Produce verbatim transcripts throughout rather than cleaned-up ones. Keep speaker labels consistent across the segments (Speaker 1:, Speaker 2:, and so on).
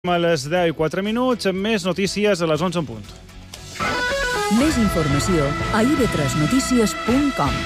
Speaker 1: A les deu i quatre minuts, amb més notícies a les onze en punt.
Speaker 2: Més informació a i be tres notícies punt com.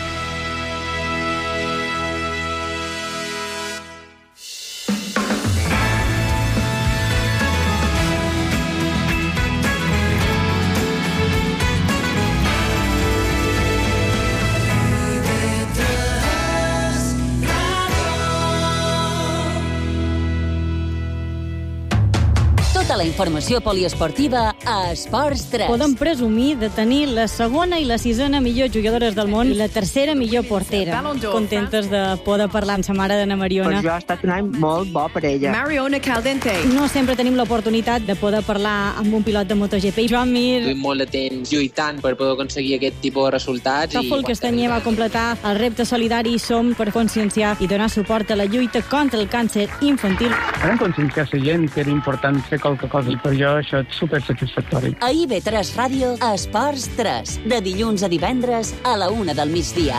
Speaker 3: Tota la informació poliesportiva a Esports tres.
Speaker 4: Podem presumir de tenir la segona i la sisena millor jugadores del món i la tercera millor portera. Contentes de poder parlar amb sa mare d'Anna Mariona.
Speaker 5: Per jo ha estat un any molt bo per ella.
Speaker 6: Mariona Caldente.
Speaker 4: No sempre tenim l'oportunitat de poder parlar amb un pilot de MotoGP. Joan Mir.
Speaker 7: Duim molt de temps lluitant per poder aconseguir aquest tipus de resultats.
Speaker 4: Tòfol Castanyer va completar el repte solidari Som per conscienciar i donar suport a la lluita contra el càncer infantil.
Speaker 8: Vam conscienciar la gent que era important fer qualque cosa i per jo això és supersatisfactori.
Speaker 3: A i be tres Ràdio, Esports tres, de dilluns a divendres a la una del migdia.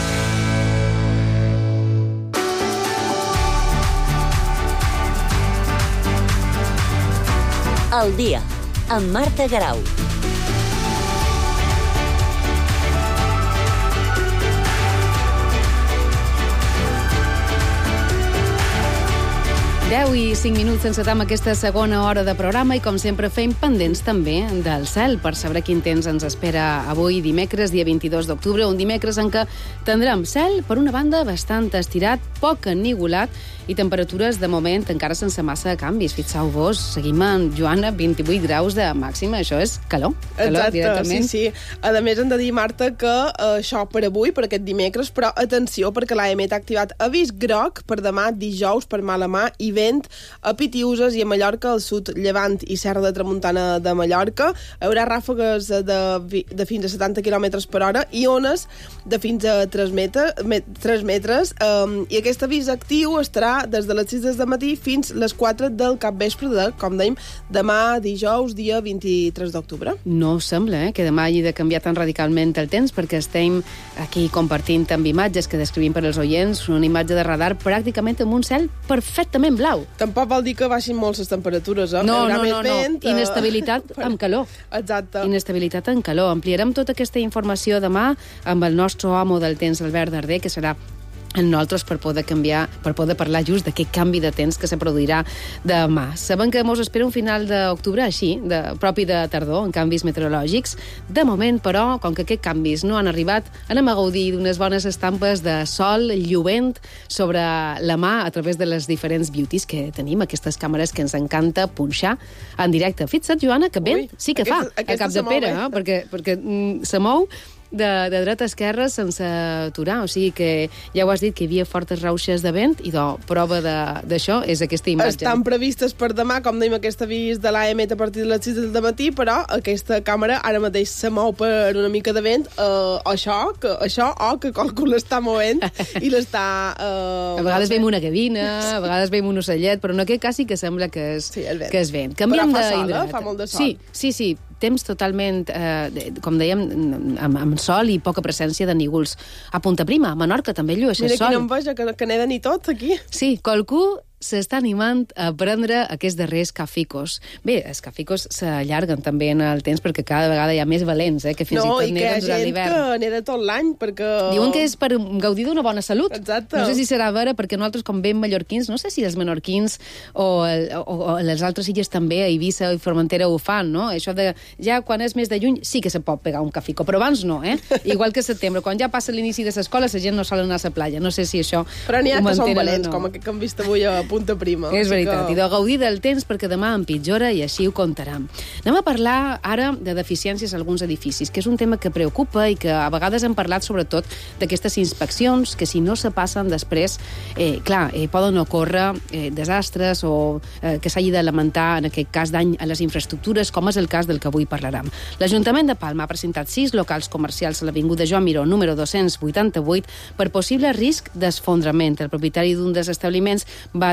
Speaker 3: El dia, amb Marta Garau.
Speaker 6: deu i cinc minuts encetam aquesta segona hora de programa i, com sempre, fem pendents també del cel per saber quin temps ens espera avui, dimecres, dia vint-i-dos d'octubre, un dimecres en què tindrem cel, per una banda, bastant estirat, poc ennigolat i temperatures, de moment, encara sense massa canvis. Fixeu-vos, seguim amb Joana, vint-i-vuit graus de màxima, això és calor. calor
Speaker 9: Exacte,
Speaker 6: directament.
Speaker 9: sí, sí. A més, hem de dir, Marta, que eh, això per avui, per aquest dimecres, però atenció, perquè l'A M E T ha activat avís groc per demà dijous per mala mà i vent a Pitiuses i a Mallorca, al sud, Llevant i Serra de Tramuntana de Mallorca. Hi haurà ràfegues de, de fins a setanta quilòmetres per hora i ones de fins a tres metres, tres metres um, i aquest avís actiu estarà des de les sis del matí fins les quatre del capvespre de, com dèiem, demà dijous, dia vint-i-tres d'octubre.
Speaker 6: No sembla eh, que demà hagi de canviar tan radicalment el temps, perquè estem aquí compartint amb imatges que descrivim per als oients, una imatge de radar pràcticament amb un cel perfectament blau.
Speaker 9: Tampoc vol dir que baixin molt les temperatures, eh?
Speaker 6: No, no,
Speaker 9: més
Speaker 6: no,
Speaker 9: vent,
Speaker 6: no. Inestabilitat amb calor.
Speaker 9: Exacte.
Speaker 6: Inestabilitat amb calor. Ampliarem tota aquesta informació demà amb el nostre home del temps, Albert Darder, que serà en nosaltres per poder canviar, per poder parlar just d'aquest canvi de temps que se produirà demà. Sabem que mos espera un final d'octubre així, de, propi de tardor, en canvis meteorològics. De moment, però, com que aquests canvis no han arribat, anem a gaudir d'unes bones estampes de sol llovent sobre la mà a través de les diferents beauties que tenim, aquestes càmeres que ens encanta punxar en directe. Fixa't, Joana, que vent
Speaker 9: Ui,
Speaker 6: sí que
Speaker 9: aquesta,
Speaker 6: fa a Cap de Pere, eh? perquè, perquè mm, se mou de, de dreta a esquerra sense aturar, o sigui que ja ho has dit que hi havia fortes rauxes de vent i de prova d'això és aquesta imatge.
Speaker 9: Estan previstes per demà, com dèiem, aquest avís de l'A M E T a partir de les sis del matí, però aquesta càmera ara mateix se mou per una mica de vent, uh, això, que, això o que qualcú l'està movent i l'està... Uh,
Speaker 6: a vegades veiem una gavina, a vegades veiem un ocellet, però en aquest cas sí que sembla que és,
Speaker 9: sí,
Speaker 6: que és vent. Canviem
Speaker 9: però fa sol,
Speaker 6: d'indret.
Speaker 9: eh? Fa molt de sol.
Speaker 6: Sí, sí, sí. Temps totalment, eh, com dèiem, amb, amb sol i poca presència de nígols. A Punta Prima, a Menorca, també llueix el sol.
Speaker 9: Mira quina enveja, que, que n'he de ni tot, aquí.
Speaker 6: Sí, qualcú s'està animant a prendre aquests darrers caficos. Bé, els caficos s'allarguen també en el temps perquè cada vegada hi ha més valents, eh, que fins
Speaker 9: no,
Speaker 6: i tot neden durant l'hivern.
Speaker 9: No, i que hi ha gent que neda tot l'any, perquè...
Speaker 6: Diuen que és per gaudir d'una bona salut.
Speaker 9: Exacte.
Speaker 6: No sé si serà vera, perquè nosaltres, com veiem mallorquins, no sé si els menorquins o, el, o, o les altres illes també, a Eivissa i Formentera ho fan, no? Això de, ja quan és mes de juny sí que se pot pegar un cafico, però abans no, eh? Igual que setembre, quan ja passa l'inici de l'escola, la gent no sol anar a la platja. No sé si això...
Speaker 9: Però n'hi ha que són valents,
Speaker 6: no.
Speaker 9: com aquest que hem vist avui a Punta Prima.
Speaker 6: És veritat,
Speaker 9: que...
Speaker 6: i de gaudir del temps perquè demà empitjora i així ho comptarem. Anem a parlar ara de deficiències a alguns edificis, que és un tema que preocupa i que a vegades hem parlat sobretot d'aquestes inspeccions que si no se passen després, eh, clar, eh, poden ocórrer eh, desastres o eh, que s'hagi de lamentar en aquest cas dany a les infraestructures, com és el cas del que avui parlarem. L'Ajuntament de Palma ha presentat sis locals comercials a l'Avinguda Joan Miró, número dos-cents vuitanta-vuit, per possible risc d'esfondrament. El propietari d'un dels establiments va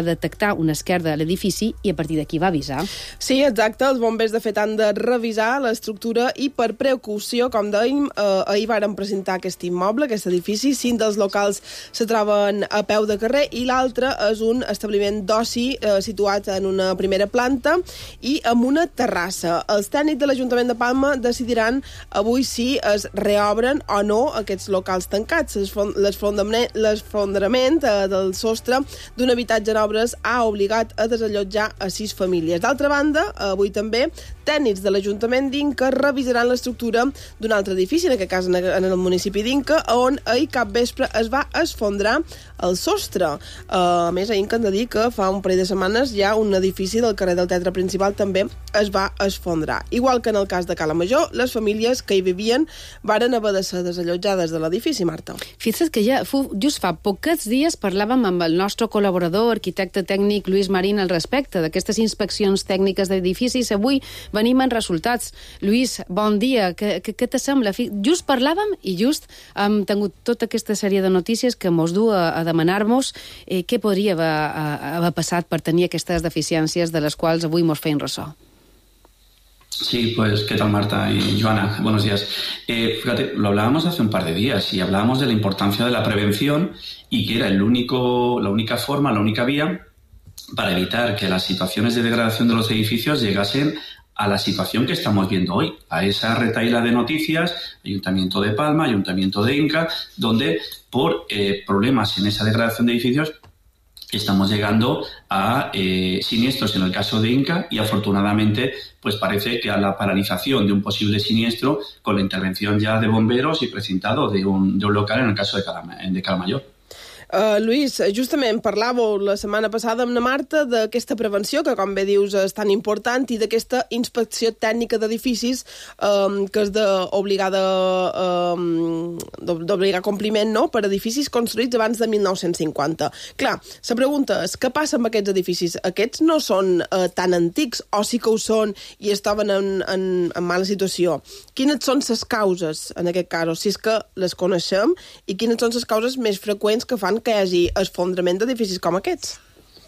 Speaker 6: detectar una esquerda a l'edifici i a partir d'aquí va avisar.
Speaker 9: Sí, exacte. Els bombers, de fet, han de revisar l'estructura i per precaució, com dèiem, eh, ahir varen presentar aquest immoble, aquest edifici. Cinc dels locals se troben a peu de carrer i l'altre és un establiment d'oci eh, situat en una primera planta i amb una terrassa. Els tècnics de l'Ajuntament de Palma decidiran avui si es reobren o no aquests locals tancats. L'esfondrament eh, del sostre d'un habitatge en obres ha obligat a desallotjar a sis famílies. D'altra banda, avui també, tècnics de l'Ajuntament d'Inca revisaran l'estructura d'un altre edifici, en aquest cas en el municipi d'Inca, on ahir cap vespre es va esfondrar el sostre. Uh, a més, a Inca hem de dir que fa un parell de setmanes ja un edifici del carrer del Teatre Principal també es va esfondrar. Igual que en el cas de Cala Major, les famílies que hi vivien varen haver de ser desallotjades de l'edifici, Marta.
Speaker 6: Fixa't que ja just fa pocs dies parlàvem amb el nostre col·laborador, arquitecte tècnic Lluís Marín, al respecte d'aquestes inspeccions tècniques d'edificis. Avui venim en resultats. Lluís, bon dia. Què, què, què te sembla? Just parlàvem i just hem tingut tota aquesta sèrie de notícies que mos du a, a demanar-nos eh, què podria haver, haver passat per tenir aquestes deficiències de les quals avui mos feien ressò.
Speaker 10: Sí, pues, ¿qué tal, Marta y Joana? Buenos días. Eh, fíjate, lo hablábamos hace un par de días y hablábamos de la importancia de la prevención y que era el único, la única forma, la única vía para evitar que las situaciones de degradación de los edificios llegasen a la situación que estamos viendo hoy, a esa retahíla de noticias, Ayuntamiento de Palma, Ayuntamiento de Inca, donde por eh, problemas en esa degradación de edificios estamos llegando a eh, siniestros en el caso de Inca y afortunadamente pues parece que a la paralización de un posible siniestro con la intervención ya de bomberos y precintado de un, de un local en el caso de Calama, de Calamayor.
Speaker 9: Uh, Lluís, justament parlàveu la setmana passada amb la Marta d'aquesta prevenció, que com bé dius és tan important, i d'aquesta inspecció tècnica d'edificis um, que és d'obligada um, d'obligar compliment, no?, per edificis construïts abans de mil nou-cents cinquanta. Clar, la pregunta és, què passa amb aquests edificis? Aquests no són uh, tan antics, o sí que ho són i estaven en, en, en mala situació? Quines són les causes, en aquest cas, si és que les coneixem, i quines són les causes més freqüents que fan que hi hagi esfondrament d'edificis com aquests?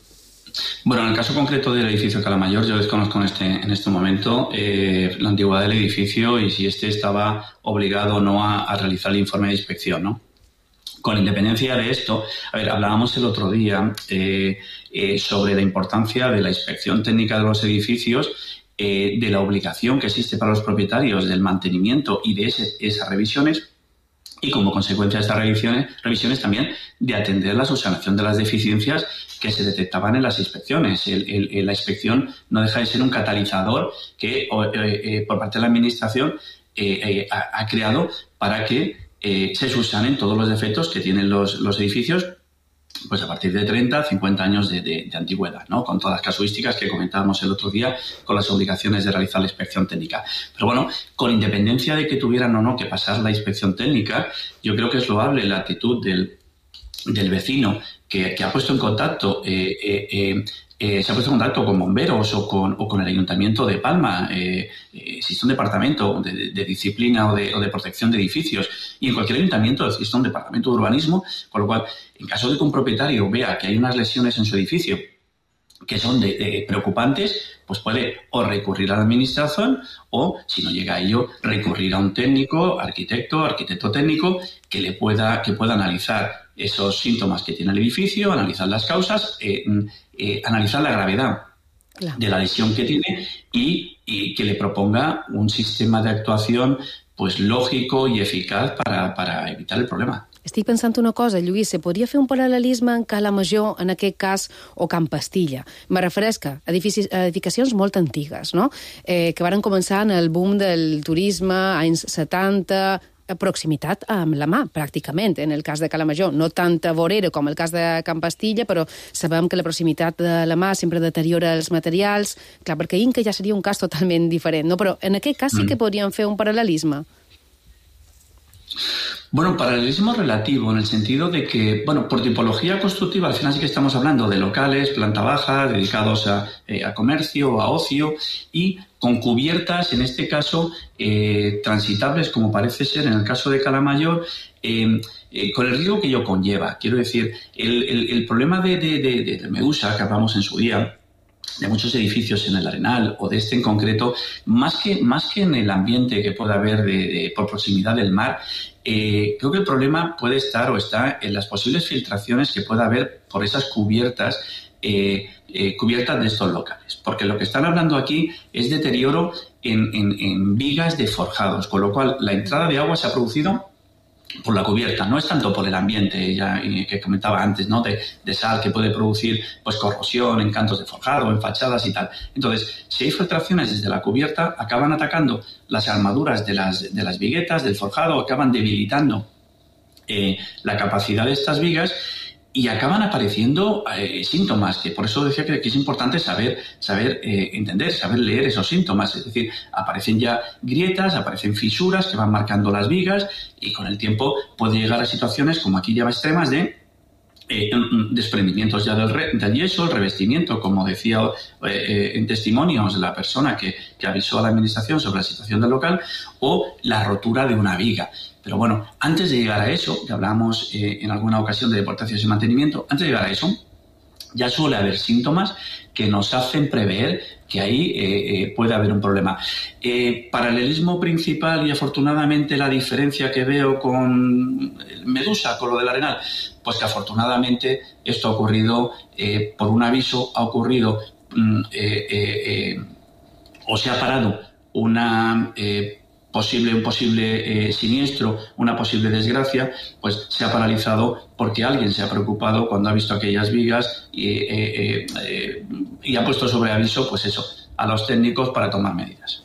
Speaker 10: Bueno, en el caso concreto del edificio Calamayor, yo desconozco en este, en este momento eh, la antigüedad del edificio y si este estaba obligado o no a, a realizar el informe de inspección, ¿no? Con independencia de esto, a ver, hablábamos el otro día eh, eh, sobre la importancia de la inspección técnica de los edificios, eh, de la obligación que existe para los propietarios del mantenimiento y de ese, esas revisiones, y como consecuencia de estas revisiones, revisiones también de atender la subsanación de las deficiencias que se detectaban en las inspecciones. El, el, la inspección no deja de ser un catalizador que eh, eh, por parte de la Administración eh, eh, ha, ha creado para que eh, se subsanen todos los defectos que tienen los, los edificios pues a partir de treinta, cincuenta años de, de, de antigüedad, ¿no? Con todas las casuísticas que comentábamos el otro día, con las obligaciones de realizar la inspección técnica. Pero bueno, con independencia de que tuvieran o no que pasar la inspección técnica, yo creo que es loable la actitud del, del vecino que, que ha puesto en contacto eh, eh, eh, Eh, se ha puesto en contacto con bomberos o con, o con el Ayuntamiento de Palma. Eh, eh, existe un departamento de, de, de disciplina o de, o de protección de edificios y en cualquier ayuntamiento existe un departamento de urbanismo, con lo cual, en caso de que un propietario vea que hay unas lesiones en su edificio que son de, de preocupantes, pues puede o recurrir a la Administración o, si no llega a ello, recurrir a un técnico, arquitecto, arquitecto técnico, que le pueda, que pueda analizar esos síntomas que tiene el edificio, analizar las causas, eh, eh, analizar la gravedad claro. de la lesión que tiene y, y que le proponga un sistema de actuación pues lógico y eficaz para, para evitar el problema.
Speaker 6: Estic pensant una cosa, Lluís, se podria fer un paral·lelisme en Cala Major, en aquest cas, o Can Pastilla. Me refereix que edificis, edificacions molt antigues, no? Eh, que varen començar en el boom del turisme, anys setanta, a proximitat amb la mà, pràcticament, en el cas de Cala Major. No tanta vorera com el cas de Can Pastilla, però sabem que la proximitat de la mà sempre deteriora els materials. Clar, perquè Inca ja seria un cas totalment diferent, no? Però en aquest cas sí que podríem fer un paral·lelisme.
Speaker 10: Bueno, paralelismo relativo, en el sentido de que, bueno, por tipología constructiva, al final sí que estamos hablando de locales, planta baja, dedicados a, eh, a comercio, a ocio, y con cubiertas, en este caso, eh, transitables, como parece ser en el caso de Calamayor, eh, eh, con el riesgo que ello conlleva. Quiero decir, el, el, el problema de, de, de, de Medusa, que hablamos en su día, de muchos edificios en el Arenal o de este en concreto, más que, más que en el ambiente que pueda haber de, de, por proximidad del mar, eh, creo que el problema puede estar o está en las posibles filtraciones que pueda haber por esas cubiertas, eh, eh, cubiertas de estos locales. Porque lo que están hablando aquí es deterioro en, en, en vigas de forjados, con lo cual la entrada de agua se ha producido por la cubierta, no es tanto por el ambiente ya que comentaba antes, ¿no? De, de sal que puede producir pues corrosión en cantos de forjado, en fachadas y tal. Entonces, si hay filtraciones desde la cubierta, acaban atacando las armaduras de las, de las viguetas, del forjado, acaban debilitando eh, la capacidad de estas vigas y acaban apareciendo eh, síntomas, que por eso decía que, que es importante saber, saber eh, entender, saber leer esos síntomas. Es decir, aparecen ya grietas, aparecen fisuras que van marcando las vigas y con el tiempo puede llegar a situaciones como aquí ya extremas de eh, desprendimientos ya del, re, del yeso, el revestimiento, como decía eh, en testimonios la persona que, que avisó a la administración sobre la situación del local, o la rotura de una viga. Pero bueno, antes de llegar a eso, que hablamos eh, en alguna ocasión de deportaciones y mantenimiento, antes de llegar a eso, ya suele haber síntomas que nos hacen prever que ahí eh, eh, puede haber un problema. Eh, paralelismo principal y afortunadamente la diferencia que veo con Medusa, con lo del Arenal, pues que afortunadamente esto ha ocurrido eh, por un aviso, ha ocurrido mm, eh, eh, eh, o se ha parado una... Eh, posible un posible eh, siniestro, una posible desgracia, pues se ha paralizado porque alguien se ha preocupado cuando ha visto aquellas vigas y, eh, eh, eh, y ha puesto sobre aviso, pues eso, a los técnicos para tomar medidas.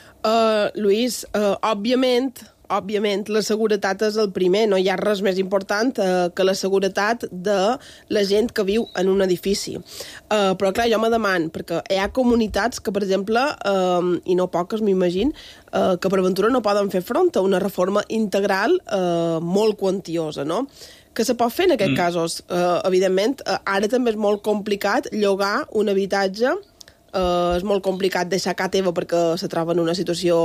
Speaker 9: Uh, Lluís, uh, òbviament, òbviament la seguretat és el primer, no hi ha res més important uh, que la seguretat de la gent que viu en un edifici. Uh, però clar, jo me deman, perquè hi ha comunitats que, per exemple, uh, i no poques, m'imagino, uh, que per ventura no poden fer front a una reforma integral uh, molt quantiosa, no? Què se pot fer en aquests mm. casos? Uh, evidentment, uh, ara també és molt complicat llogar un habitatge. Uh, és molt complicat deixar casa teva perquè se troba en una situació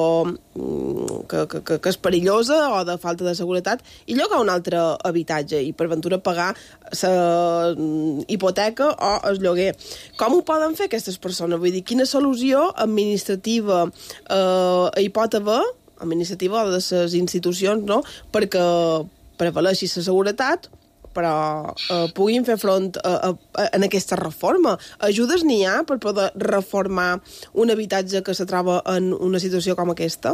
Speaker 9: mm, que, que, que és perillosa o de falta de seguretat i llogar un altre habitatge i per ventura pagar la hipoteca o el lloguer. Com ho poden fer aquestes persones? Vull dir, quina solució administrativa uh, hi pot haver, administrativa de les institucions, no? Perquè prevaleixi la seguretat però eh, puguin fer front a, a, a, en aquesta reforma. Ajudes n'hi ha per poder reformar un habitatge que se troba en una situació com aquesta?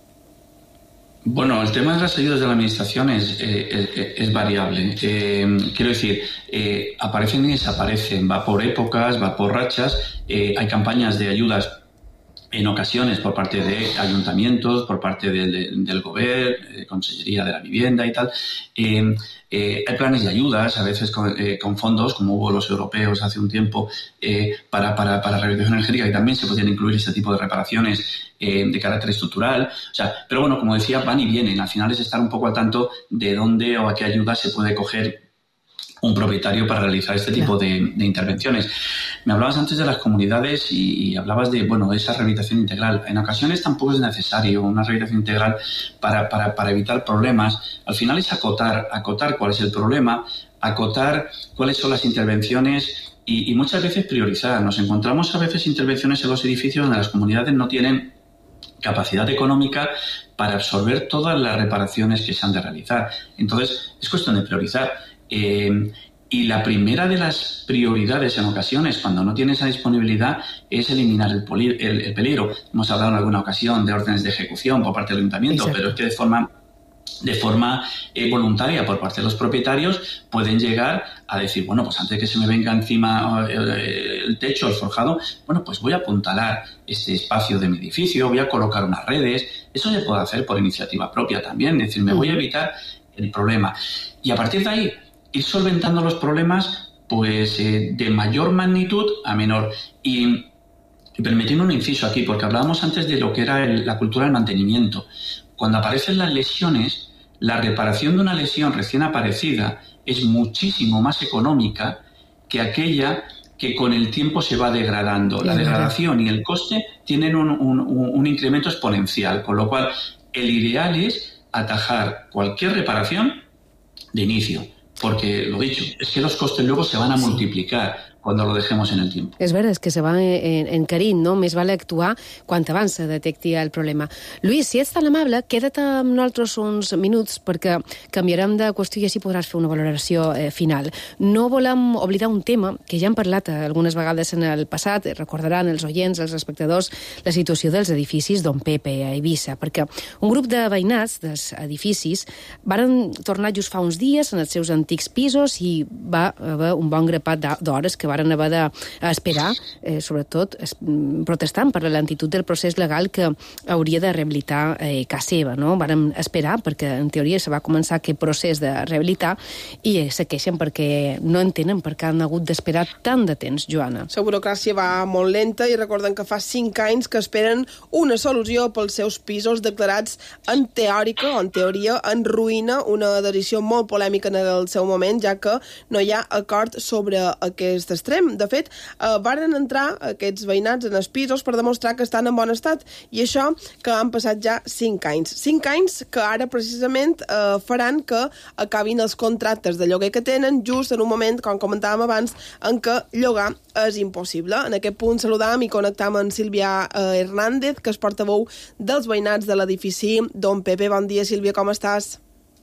Speaker 10: Bueno, el tema de las ayudas de la administración es, eh, es, es variable. Eh, quiero decir, eh, aparecen y desaparecen, va por épocas, va por rachas. Eh, hay campañas de ayudas en ocasiones por parte de ayuntamientos, por parte del, del gobierno, de Consellería de la Vivienda y tal. Eh, eh, hay planes de ayudas, a veces con, eh, con fondos, como hubo los europeos hace un tiempo, eh, para, para, para rehabilitación energética, y también se podían incluir este tipo de reparaciones eh, de carácter estructural. O sea, pero bueno, como decía, van y vienen. Al final es estar un poco al tanto de dónde o a qué ayuda se puede coger un propietario para realizar este tipo de, de intervenciones. Me hablabas antes de las comunidades y, y hablabas de, bueno, de esa rehabilitación integral. En ocasiones tampoco es necesario una rehabilitación integral para, para, para evitar problemas. Al final es acotar, acotar cuál es el problema, acotar cuáles son las intervenciones y, y muchas veces priorizar. Nos encontramos a veces intervenciones en los edificios donde las comunidades no tienen capacidad económica para absorber todas las reparaciones que se han de realizar. Entonces, es cuestión de priorizar. Eh, y la primera de las prioridades en ocasiones, cuando no tiene esa disponibilidad, es eliminar el, poli- el, el peligro. Hemos hablado en alguna ocasión de órdenes de ejecución por parte del ayuntamiento, Exacto. pero es que de forma, de forma eh, voluntaria por parte de los propietarios pueden llegar a decir, bueno, pues antes de que se me venga encima el, el techo, el forjado, bueno, pues voy a apuntalar este espacio de mi edificio, voy a colocar unas redes. Eso se puede hacer por iniciativa propia también, es decir, me uh-huh. voy a evitar el problema. Y a partir de ahí, ir solventando los problemas pues eh, de mayor magnitud a menor. Y, y permitiendo un inciso aquí, porque hablábamos antes de lo que era el, la cultura del mantenimiento. Cuando aparecen las lesiones, la reparación de una lesión recién aparecida es muchísimo más económica que aquella que con el tiempo se va degradando. La degradación y el coste tienen un, un, un incremento exponencial, con lo cual el ideal es atajar cualquier reparación de inicio, porque, lo dicho, es que los costes luego se van a multiplicar cuando lo dejemos en el tiempo.
Speaker 6: És vera, és que se va encarint, no? Més val actuar quan abans se detecti el problema. Lluís, si ets tan amable, queda't amb nosaltres uns minuts perquè canviarem de qüestió i així podràs fer una valoració eh, final. No volem oblidar un tema que ja hem parlat algunes vegades en el passat, recordaran els oients, els espectadors, la situació dels edificis Don Pepe a Eivissa, perquè un grup de veïnats dels edificis varen tornar just fa uns dies en els seus antics pisos i va haver un bon grapat d'hores que varen haver d'esperar, eh, sobretot es, protestant per la lentitud del procés legal que hauria de rehabilitar eh, casa seva, no? Varen esperar perquè en teoria se va començar aquest procés de rehabilitar i eh, se queixen perquè no entenen per què han hagut d'esperar tant de temps, Joana.
Speaker 9: La burocràcia va molt lenta i recorden que fa cinc anys que esperen una solució pels seus pisos declarats en teòrica o en teoria en ruïna, una decisió molt polèmica en el seu moment, ja que no hi ha acord sobre aquest extrem. De fet, eh, varen entrar aquests veïnats en els pisos per demostrar que estan en bon estat, i això que han passat ja cinc anys. Cinc anys que ara precisament eh, faran que acabin els contractes de lloguer que tenen just en un moment, com comentàvem abans, en què llogar és impossible. En aquest punt saludam i connectam amb Sílvia eh, Hernández, que és portaveu dels veïnats de l'edifici Don Pepe. Bon dia, Sílvia, com estàs?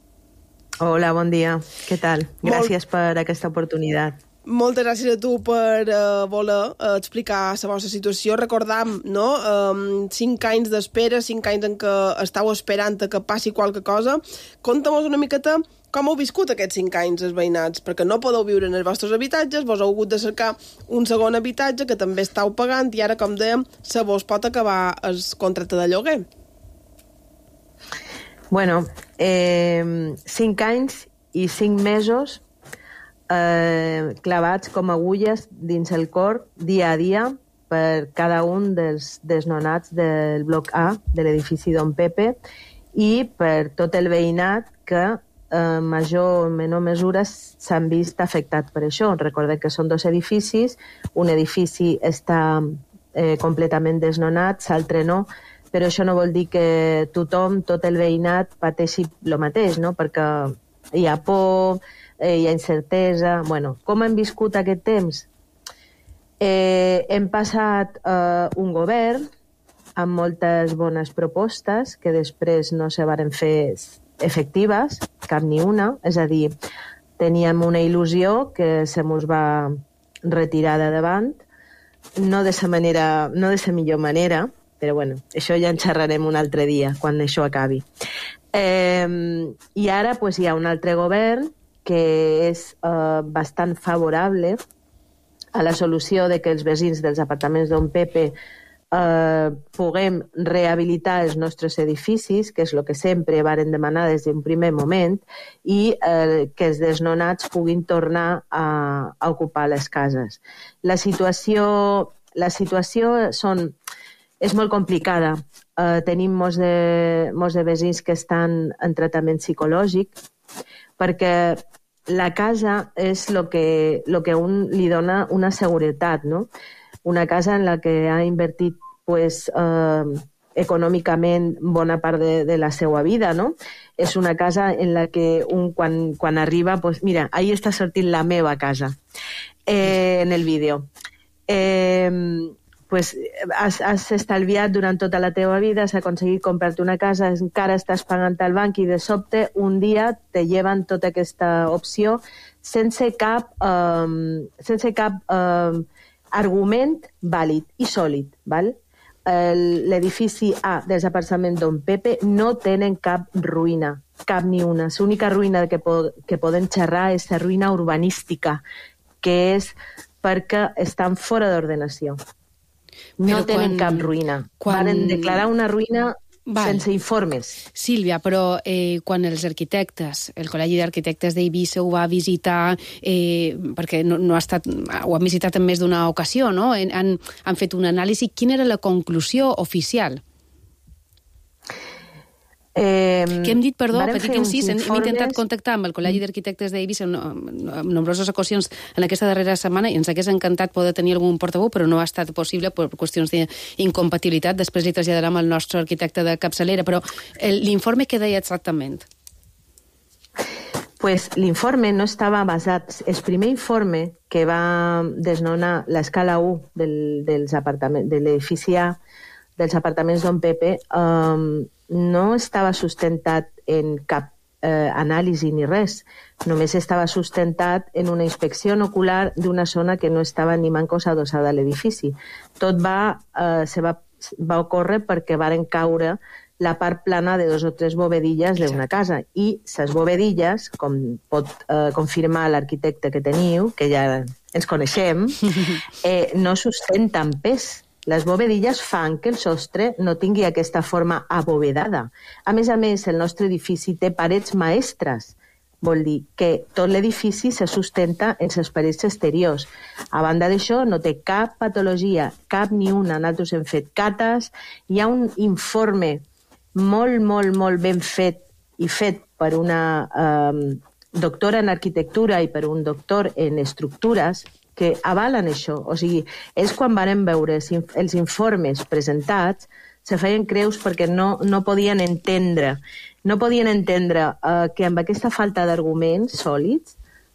Speaker 5: Hola, bon dia. Què tal? Gràcies Molt... per aquesta oportunitat.
Speaker 9: Moltes gràcies a tu per uh, voler uh, explicar la vostra situació. Recordam, no?, um, cinc anys d'espera, cinc anys en què estàu esperant que passi qualque cosa. Conta'm una miqueta com heu viscut aquests cinc anys els veïnats, perquè no podeu viure en els vostres habitatges, vos heu hagut de cercar un segon habitatge que també estàu pagant i ara, com dèiem, se vos pot acabar el contracte de lloguer.
Speaker 5: Bueno, eh, cinc anys i cinc mesos eh, clavats com agulles dins el cor dia a dia per cada un dels desnonats del bloc A de l'edifici Don Pepe i per tot el veïnat que en major o menor mesura s'han vist afectats per això. Recordem que són dos edificis, un edifici està eh, completament desnonat, l'altre no, però això no vol dir que tothom, tot el veïnat, pateixi el mateix, no? Perquè hi ha por, eh, hi ha incertesa... Bueno, com hem viscut aquest temps? Eh, hem passat eh, un govern amb moltes bones propostes que després no se varen fer efectives, cap ni una. És a dir, teníem una il·lusió que se mos va retirar de davant, no de la manera, no de la millor manera, però bueno, això ja en xerrarem un altre dia, quan això acabi. Eh, I ara pues, hi ha un altre govern que és eh, bastant favorable a la solució de que els veïns dels apartaments Don Pepe eh, puguem rehabilitar els nostres edificis, que és el que sempre varen demanar des d'un primer moment, i eh, que els desnonats puguin tornar a, a ocupar les cases. La situació, la situació són... és molt complicada. Uh, tenim molts de, molts de veïns que estan en tractament psicològic perquè la casa és el que, lo que un li dona una seguretat, no? Una casa en la que ha invertit pues, uh, econòmicament bona part de, de la seva vida, no? És una casa en la que un quan, quan arriba, pues, mira, ahí està sortint la meva casa eh, en el vídeo. Eh, pues, has, has estalviat durant tota la teva vida, has aconseguit comprar-te una casa, encara estàs pagant al banc i de sobte un dia te lleven tota aquesta opció sense cap, um, sense cap um, argument vàlid i sòlid. Val? L'edifici A dels apartaments Don Pepe no tenen cap ruïna, cap ni una. L'única ruïna que, po que podem xerrar és la ruïna urbanística, que és perquè estan fora d'ordenació. No però tenen quan, cap ruïna. Quan... Varen declarar una ruïna Val. sense informes.
Speaker 6: Sílvia, però eh, quan els arquitectes, el Col·legi d'Arquitectes d'Eivissa ho va visitar, eh, perquè no, no ha estat, ho han visitat en més d'una ocasió, no? Han, han fet una anàlisi. Quina era la conclusió oficial?
Speaker 5: Eh,
Speaker 6: que hem dit, perdó,
Speaker 5: vàrem
Speaker 6: petit
Speaker 5: fer uns
Speaker 6: incís, hem
Speaker 5: informes-
Speaker 6: intentat contactar amb el Col·legi d'Arquitectes d'Eivissa en, en nombroses ocasions en aquesta darrera setmana i ens hagués encantat poder tenir algun portaveu, però no ha estat possible per qüestions d'incompatibilitat. Després li traslladarem al nostre arquitecte de capçalera, però el- l'informe què deia exactament?
Speaker 5: Pues l'informe no estava basat... El primer informe que va desnonar l'escala u del, dels apartaments, de l'edifici A, dels apartaments Don Pepe, um, no estava sustentat en cap eh, anàlisi ni res. Només estava sustentat en una inspecció ocular d'una zona que no estava ni mancos adossada a l'edifici. Tot va, eh, se va, va ocórrer perquè varen caure la part plana de dos o tres bovedilles d'una casa. I les bovedilles, com pot eh, confirmar l'arquitecte que teniu, que ja ens coneixem, eh, no sustenten pes. Les bovedilles fan que el sostre no tingui aquesta forma abovedada. A més a més, el nostre edifici té parets maestres. Vol dir que tot l'edifici se sustenta en les parets exteriors. A banda d'això, no té cap patologia, cap ni una. Nosaltres hem fet cates. Hi ha un informe molt, molt, molt ben fet i fet per una eh, doctora en arquitectura i per un doctor en estructures que avalen això. O sigui, és quan varen veure els informes presentats, se feien creus perquè no, no podien entendre, no podien entendre eh, que amb aquesta falta d'arguments sòlids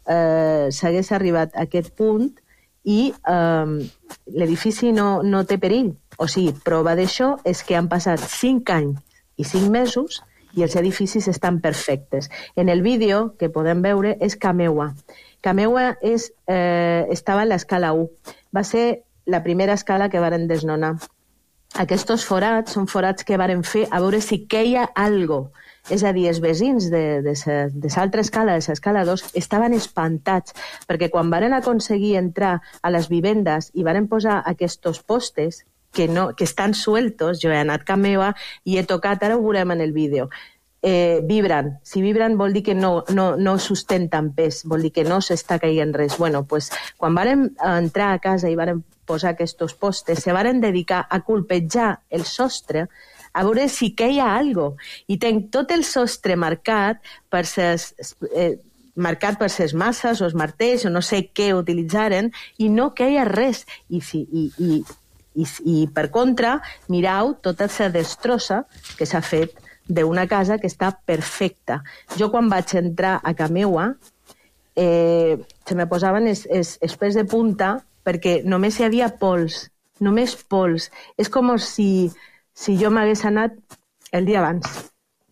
Speaker 5: eh, s'hagués arribat a aquest punt i eh, l'edifici no, no té perill. O sigui, prova d'això és que han passat cinc anys i cinc mesos i els edificis estan perfectes. En el vídeo que podem veure és Cameua. Cameua és, eh, estava en l'escala u. Va ser la primera escala que varen desnonar. Aquests forats són forats que varen fer a veure si queia algo. És a dir, els veïns de, de, de l'altra escala, de l'escala dos, estaven espantats, perquè quan varen aconseguir entrar a les vivendes i varen posar aquests postes, que, no, que estan sueltos, jo he anat a Cameua i he tocat, ara ho veurem en el vídeo, eh, vibran. Si vibran vol dir que no, no, no sustenten pes, vol dir que no s'està caient res. Bueno, pues, quan varen entrar a casa i varen posar aquests postes, se varen dedicar a colpejar el sostre a veure si queia algo. I tenc tot el sostre marcat per ses... Eh, marcat per ses masses o els martells o no sé què utilitzaren i no queia res. I, si, i, i, i, i per contra, mirau tota la destrossa que s'ha fet d'una casa que està perfecta. Jo quan vaig entrar a Cameua eh, se me posaven els, els, els pèls de punta perquè només hi havia pols, només pols. És com si, si jo m'hagués anat el dia abans.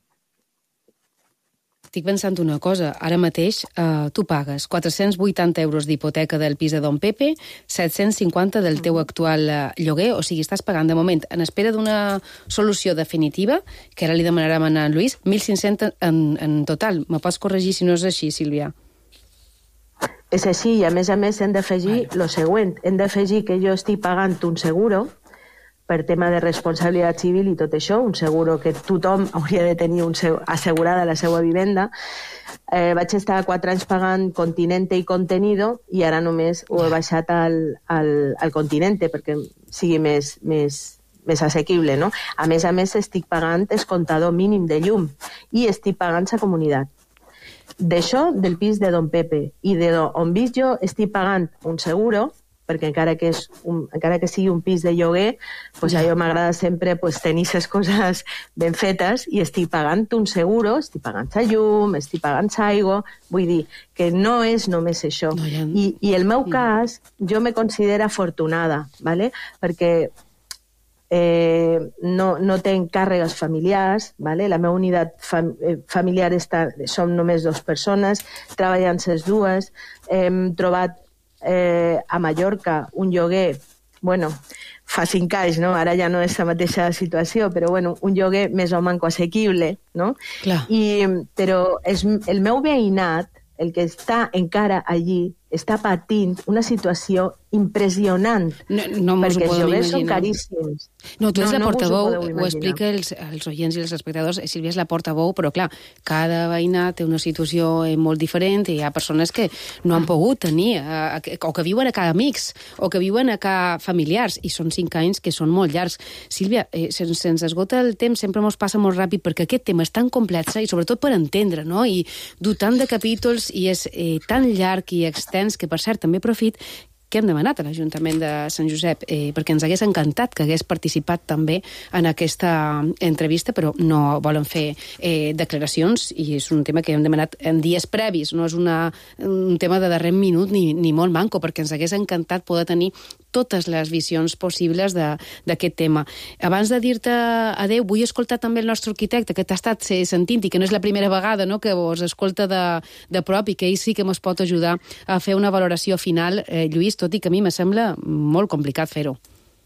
Speaker 6: Estic pensant una cosa, ara mateix eh, tu pagues quatre-cents vuitanta euros d'hipoteca del pis de Don Pepe, set-cents cinquanta del teu actual eh, lloguer, o sigui, estàs pagant de moment, en espera d'una solució definitiva, que ara li demanarem a en Lluís, mil cinc-cents en, en total. Me pots corregir si no és així, Sílvia?
Speaker 5: És així, i a més a més hem d'afegir el següent, hem d'afegir que jo estic pagant un seguro per tema de responsabilitat civil i tot això, un seguro que tothom hauria de tenir un assegurada la seva vivenda. Eh, vaig estar quatre anys pagant Continente i Contenido i ara només ho he baixat al, al, al Continente perquè sigui més, més, més assequible, no? A més a més estic pagant el comptador mínim de llum i estic pagant la comunitat. D'això, del pis de Don Pepe i de on visc jo, estic pagant un seguro perquè encara que, és un, encara que sigui un pis de lloguer, pues a jo m'agrada sempre pues, tenir les coses ben fetes i estic pagant un seguro, estic pagant la llum, estic pagant l'aigua, vull dir que no és només això. No, ja... I, I el meu cas, jo me considero afortunada, ¿vale? Perquè eh, no, no tenc càrregues familiars, ¿vale? La meva unitat fam, eh, familiar està, som només dues persones, treballant les dues, hem trobat Eh, a Mallorca un lloguer, bueno, fa cinc anys, no? Ara ja no és la mateixa situació, però bueno, un lloguer més o manco assequible, no?
Speaker 6: Clar.
Speaker 5: I, però és, el meu veïnat, el que està encara allí, està patint una situació impressionant,
Speaker 6: no, no
Speaker 5: perquè els lloguers
Speaker 6: imaginar.
Speaker 5: són caríssims.
Speaker 6: No, tu ets
Speaker 5: no,
Speaker 6: la
Speaker 5: no
Speaker 6: portaveu,
Speaker 5: ho,
Speaker 6: ho explica els, els oients i els espectadors, Sílvia és la portaveu, però clar, cada veïna té una situació molt diferent i hi ha persones que no han pogut tenir, eh, o que viuen a cada amics, o que viuen a cada familiars, i són cinc anys que són molt llargs. Sílvia, eh, se'ns, se'ns esgota el temps, sempre ens passa molt ràpid, perquè aquest tema és tan complex i sobretot per entendre, no? I dur tant de capítols i és eh, tan llarg i extens que, per cert, també profit que hem demanat a l'Ajuntament de Sant Josep, eh, perquè ens hagués encantat que hagués participat també en aquesta entrevista, però no volen fer eh, declaracions, i és un tema que hem demanat en dies previs, no és una, un tema de darrer minut ni, ni molt manco, perquè ens hagués encantat poder tenir totes les visions possibles d'aquest tema. Abans de dir-te adeu, vull escoltar també el nostre arquitecte, que t'ha estat sentint i que no és la primera vegada, no?, que vos escolta de, de prop i que ell sí que ens pot ajudar a fer una valoració final. Eh, Lluís, tot i que a mi me sembla molt complicat fer-ho.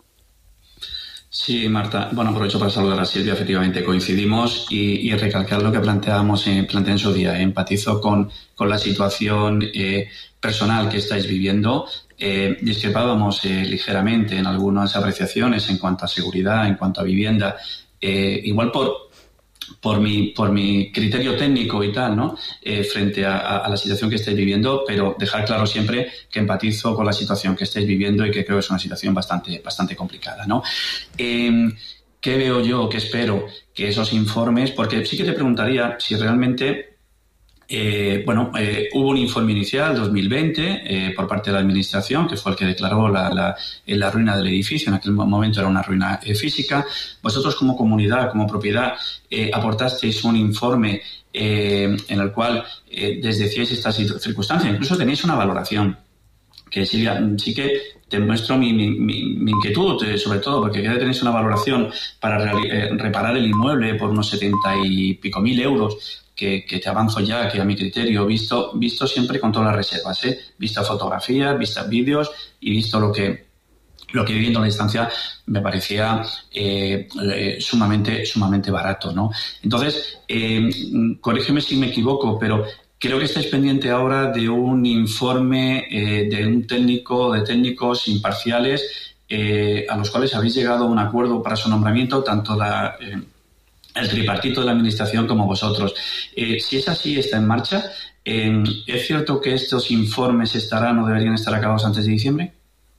Speaker 10: Sí, Marta. Bueno, aprovecho para saludar a Silvia. Efectivamente, coincidimos y, y recalcar lo que planteábamos en, planteé en su día. Empatizo con, con la situación eh, personal que estáis viviendo. Eh, discrepábamos eh, ligeramente en algunas apreciaciones en cuanto a seguridad, en cuanto a vivienda. Eh, igual por... Por mi, por mi criterio técnico y tal, ¿no? Eh, frente a, a la situación que estáis viviendo, pero dejar claro siempre que empatizo con la situación que estáis viviendo y que creo que es una situación bastante, bastante complicada, ¿no? Eh, ¿Qué veo yo? ¿Qué espero? Que esos informes, porque sí que te preguntaría si realmente... Eh, bueno, eh, hubo un informe inicial, dos mil veinte, eh, por parte de la Administración, que fue el que declaró la, la, la ruina del edificio. En aquel momento era una ruina eh, física. Vosotros, como comunidad, como propiedad, eh, aportasteis un informe eh, en el cual eh, desdecíais esta circunstancia. Incluso tenéis una valoración. Que Silvia, sí que te muestro mi, mi, mi inquietud, eh, sobre todo, porque ya tenéis una valoración para eh, reparar el inmueble por unos setenta y pico mil euros. Que, que te avanzo ya, que a mi criterio, visto, visto siempre con todas las reservas, ¿eh? Visto fotografías, visto vídeos y visto lo que, lo que viviendo a la distancia me parecía eh, eh, sumamente, sumamente barato, ¿no? Entonces, eh, corrígeme si me equivoco, pero creo que estáis pendiente ahora de un informe eh, de un técnico, de técnicos imparciales eh, a los cuales habéis llegado a un acuerdo para su nombramiento, tanto la... Eh, el tripartito de la Administración como vosotros. Eh, si es así, está en marcha. Eh, ¿Es cierto que estos informes estarán o deberían estar acabados antes de diciembre?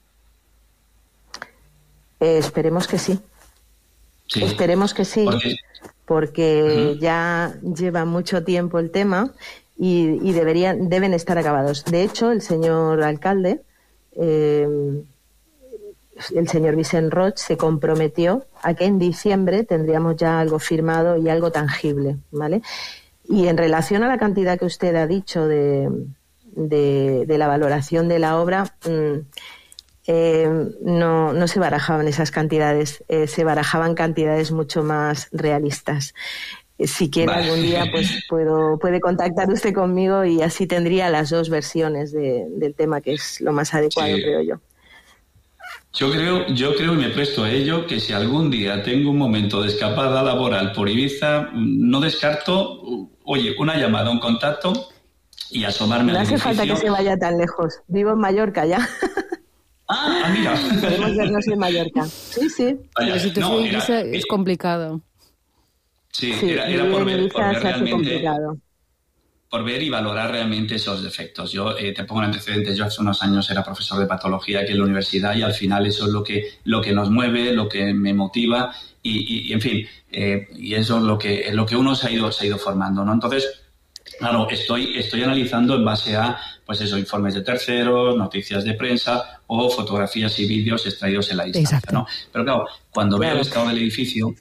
Speaker 5: Eh, esperemos que sí. sí. Esperemos que sí, porque, porque uh-huh. ya lleva mucho tiempo el tema y, y deberían, deben estar acabados. De hecho, el señor alcalde... Eh, el señor Vicent Roig se comprometió a que en diciembre tendríamos ya algo firmado y algo tangible, ¿vale? Y en relación a la cantidad que usted ha dicho de, de, de la valoración de la obra, mmm, eh, no, no se barajaban esas cantidades, eh, se barajaban cantidades mucho más realistas. Si quiere vale. algún día, pues puedo, puede contactar usted conmigo y así tendría las dos versiones de, del tema, que es lo más adecuado, sí. creo yo.
Speaker 10: Yo creo, yo creo y me presto a ello que si algún día tengo un momento de escapada laboral por Ibiza, no descarto, oye, una llamada, un contacto y asomarme
Speaker 5: no
Speaker 10: al edificio.
Speaker 5: No hace falta que se vaya tan lejos. Vivo en Mallorca ya.
Speaker 10: Ah, ah mira.
Speaker 5: Podemos vernos en Mallorca. Sí, sí.
Speaker 6: Vaya, la situación no, era, Ibiza es complicada.
Speaker 10: Sí,
Speaker 5: sí
Speaker 10: era, era por ver, por ver
Speaker 5: se
Speaker 10: realmente...
Speaker 5: hace complicado.
Speaker 10: por ver y valorar realmente esos defectos. Yo eh, te pongo en antecedentes, yo hace unos años era profesor de patología aquí en la universidad y al final eso es lo que, lo que nos mueve, lo que me motiva y, y, y en fin, eh, y eso es lo que, lo que uno se ha ido, se ha ido formando, ¿no? Entonces, claro, estoy, estoy analizando en base a, pues eso, informes de terceros, noticias de prensa o fotografías y vídeos extraídos en la distancia, Exacto. ¿no? Pero claro, cuando claro. veo el estado del edificio...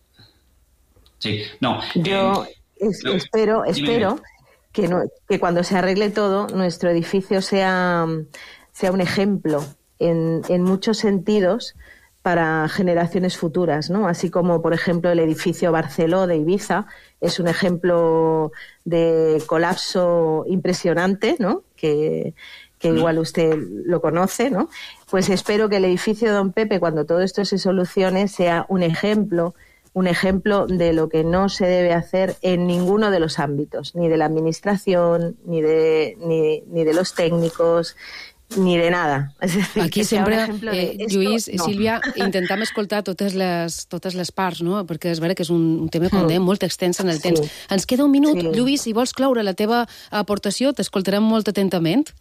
Speaker 10: Sí, no...
Speaker 5: Yo eh, es, lo, espero, espero... Dime. Que, no, que cuando se arregle todo, nuestro edificio sea, sea un ejemplo en, en muchos sentidos para generaciones futuras, ¿no? Así como, por ejemplo, el edificio Barceló de Ibiza es un ejemplo de colapso impresionante, ¿no? Que, que igual usted lo conoce, ¿no? Pues espero que el edificio Don Pepe, cuando todo esto se solucione, sea un ejemplo un ejemplo de lo que no se debe hacer en ninguno de los ámbitos, ni de la administración, ni de, ni, ni de los técnicos, ni de nada. Es decir,
Speaker 6: aquí
Speaker 5: que
Speaker 6: sempre,
Speaker 5: de
Speaker 6: eh,
Speaker 5: esto,
Speaker 6: Lluís i
Speaker 5: no.
Speaker 6: Sílvia, intentem escoltar totes les, totes les parts, no? Perquè és vera que és un, un tema, com dèiem, molt extens en el temps.
Speaker 5: Sí.
Speaker 6: Ens queda un minut.
Speaker 5: Sí.
Speaker 6: Lluís, si vols cloure la teva aportació, t'escoltarem molt atentament.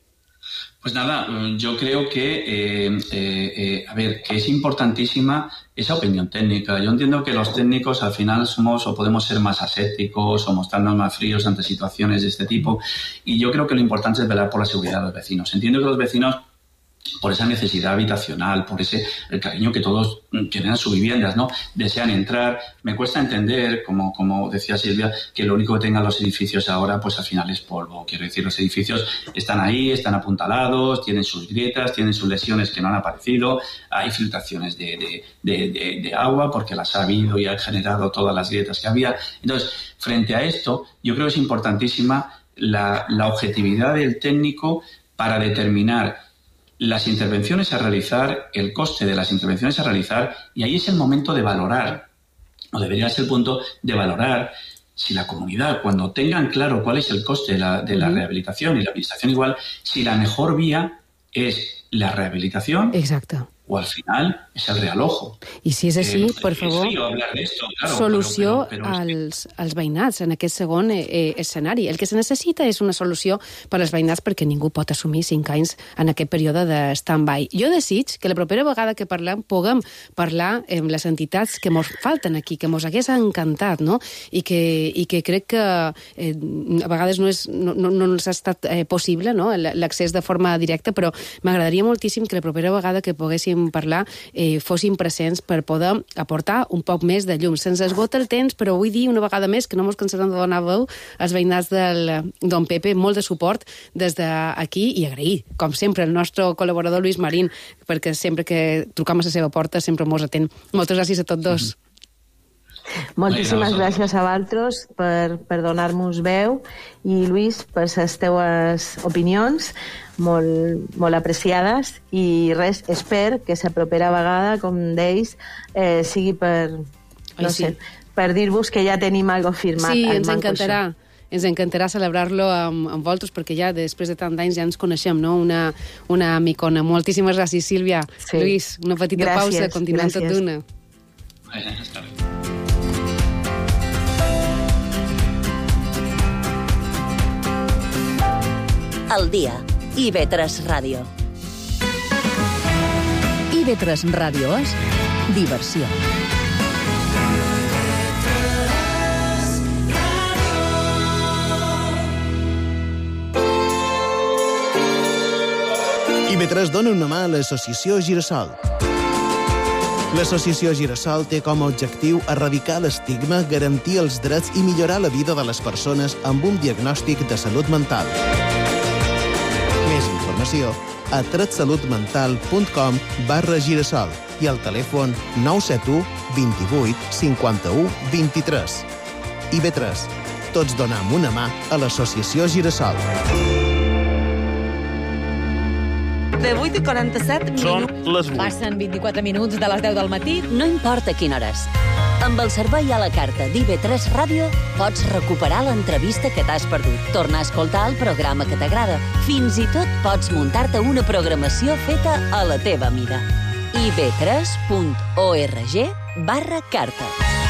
Speaker 10: Pues nada, yo creo que, eh, eh, eh, a ver, que es importantísima esa opinión técnica. Yo entiendo que los técnicos al final somos o podemos ser más asépticos o mostrarnos más fríos ante situaciones de este tipo, y yo creo que lo importante es velar por la seguridad de los vecinos. Entiendo que los vecinos, por esa necesidad habitacional, por ese el cariño que todos tienen a sus viviendas, ¿no?, desean entrar. Me cuesta entender, como, como decía Silvia, que lo único que tengan los edificios ahora, pues al final es polvo. Quiero decir, los edificios están ahí, están apuntalados, tienen sus grietas, tienen sus lesiones que no han aparecido, hay filtraciones de, de, de, de, de agua porque las ha habido y han generado todas las grietas que había. Entonces, frente a esto, yo creo que es importantísima la, la objetividad del técnico para determinar las intervenciones a realizar, el coste de las intervenciones a realizar, y ahí es el momento de valorar, o debería ser el punto de valorar si la comunidad, cuando tengan claro cuál es el coste de la, de la uh-huh. rehabilitación, y la administración igual, si la mejor vía es la rehabilitación.
Speaker 6: Exacto.
Speaker 10: O al final és el realojo.
Speaker 6: I si és així,
Speaker 10: eh,
Speaker 6: per favor,
Speaker 10: esto, claro,
Speaker 6: solució
Speaker 10: però, però, però
Speaker 6: als, als veïnats en aquest segon eh, escenari. El que se necessita és una solució per als veïnats perquè ningú pot assumir cinc anys en aquest període de stand-by. Jo desig que la propera vegada que parlem puguem parlar amb les entitats que mos falten aquí, que mos hagués encantat, no? I que, i que crec que eh, a vegades no, és, no, no, no ens ha estat eh, possible, no?, l'accés de forma directa, però m'agradaria moltíssim que la propera vegada que poguéssim parlar eh, fossin presents per poder aportar un poc més de llum. Se'ns esgota el temps, però vull dir una vegada més que no mos cansarem de donar veu als veïnats del Don Pepe, molt de suport des d'aquí, i agrair, com sempre, el nostre col·laborador Lluís Marín, perquè sempre que trucam a la seva porta sempre mos atén. Moltes gràcies a tots dos. Mm-hmm.
Speaker 5: Moltíssimes gràcies a vosaltres per, per donar-nos veu, i Lluís, per les teues opinions molt, molt apreciades, i res, espero que la propera vegada, com deis, eh, sigui per, no
Speaker 6: sí.
Speaker 5: sé, per dir-vos que ja tenim algo firmat.
Speaker 6: Sí, ens encantarà. Ens encantarà celebrar-lo amb, amb vosaltres, perquè ja després de tant d'anys ja ens coneixem, no? Una, una amicona. Moltíssimes gràcies, Sílvia. Sí. Lluís, una petita gràcies, pausa, continuem tot d'una.
Speaker 10: Eh, està bé.
Speaker 3: Al dia. I ve tres Ràdio.
Speaker 2: I ve tres Ràdio és diversió.
Speaker 11: I ve tres dona una mà a l'associació Girasol. L'associació Girasol té com a objectiu erradicar l'estigma, garantir els drets i millorar la vida de les persones amb un diagnòstic de salut mental. Més informació a tretsalutmental.com barra girasol i al telèfon nou set u, vint-i-vuit, cinquanta-u, vint-i-tres. I ve tres. Tots donem una mà a l'associació Girasol.
Speaker 12: De vuit i quaranta-set
Speaker 1: Són
Speaker 12: minuts.
Speaker 1: les vuit.
Speaker 12: Passen vint-i-quatre minuts de les deu del matí.
Speaker 3: No importa quina hores. Amb el servei a la carta d'I V tres Ràdio pots recuperar l'entrevista que t'has perdut, tornar a escoltar el programa que t'agrada. Fins i tot pots muntar-te una programació feta a la teva mida. i ve tres punt org barra carta.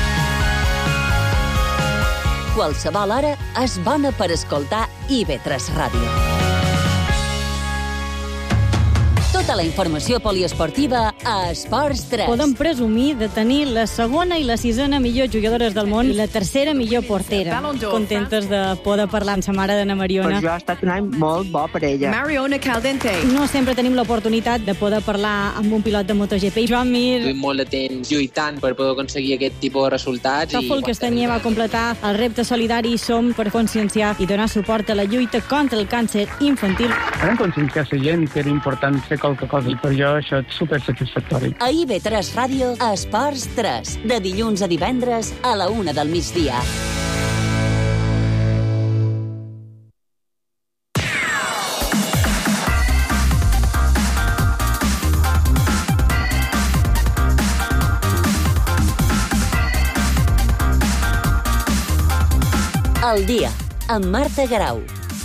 Speaker 3: Qualsevol hora és bona per escoltar I V tres Ràdio. Tota la informació poliesportiva a Esports tres.
Speaker 4: Podem presumir de tenir la segona i la sisena millors jugadores del món i la tercera millor portera. Contentes de poder parlar amb sa mare d'Anna Mariona.
Speaker 13: Per jo ha estat un any molt bo per ella.
Speaker 12: Mariona Caldente.
Speaker 4: No sempre tenim l'oportunitat de poder parlar amb un pilot de MotoGP. Joan Mir.
Speaker 7: Duim molt de temps lluitant per poder aconseguir aquest tipus de resultats.
Speaker 4: Tòfol Castanyer va completar el repte solidari Som per conscienciar i donar suport a la lluita contra el càncer infantil.
Speaker 8: Vam conscienciar la gent que era important fer qualque cosa, i per jo això és supersatisfactori.
Speaker 3: A I V tres Ràdio, Esports tres, de dilluns a divendres a la una del migdia. Al dia, amb Marta Garau.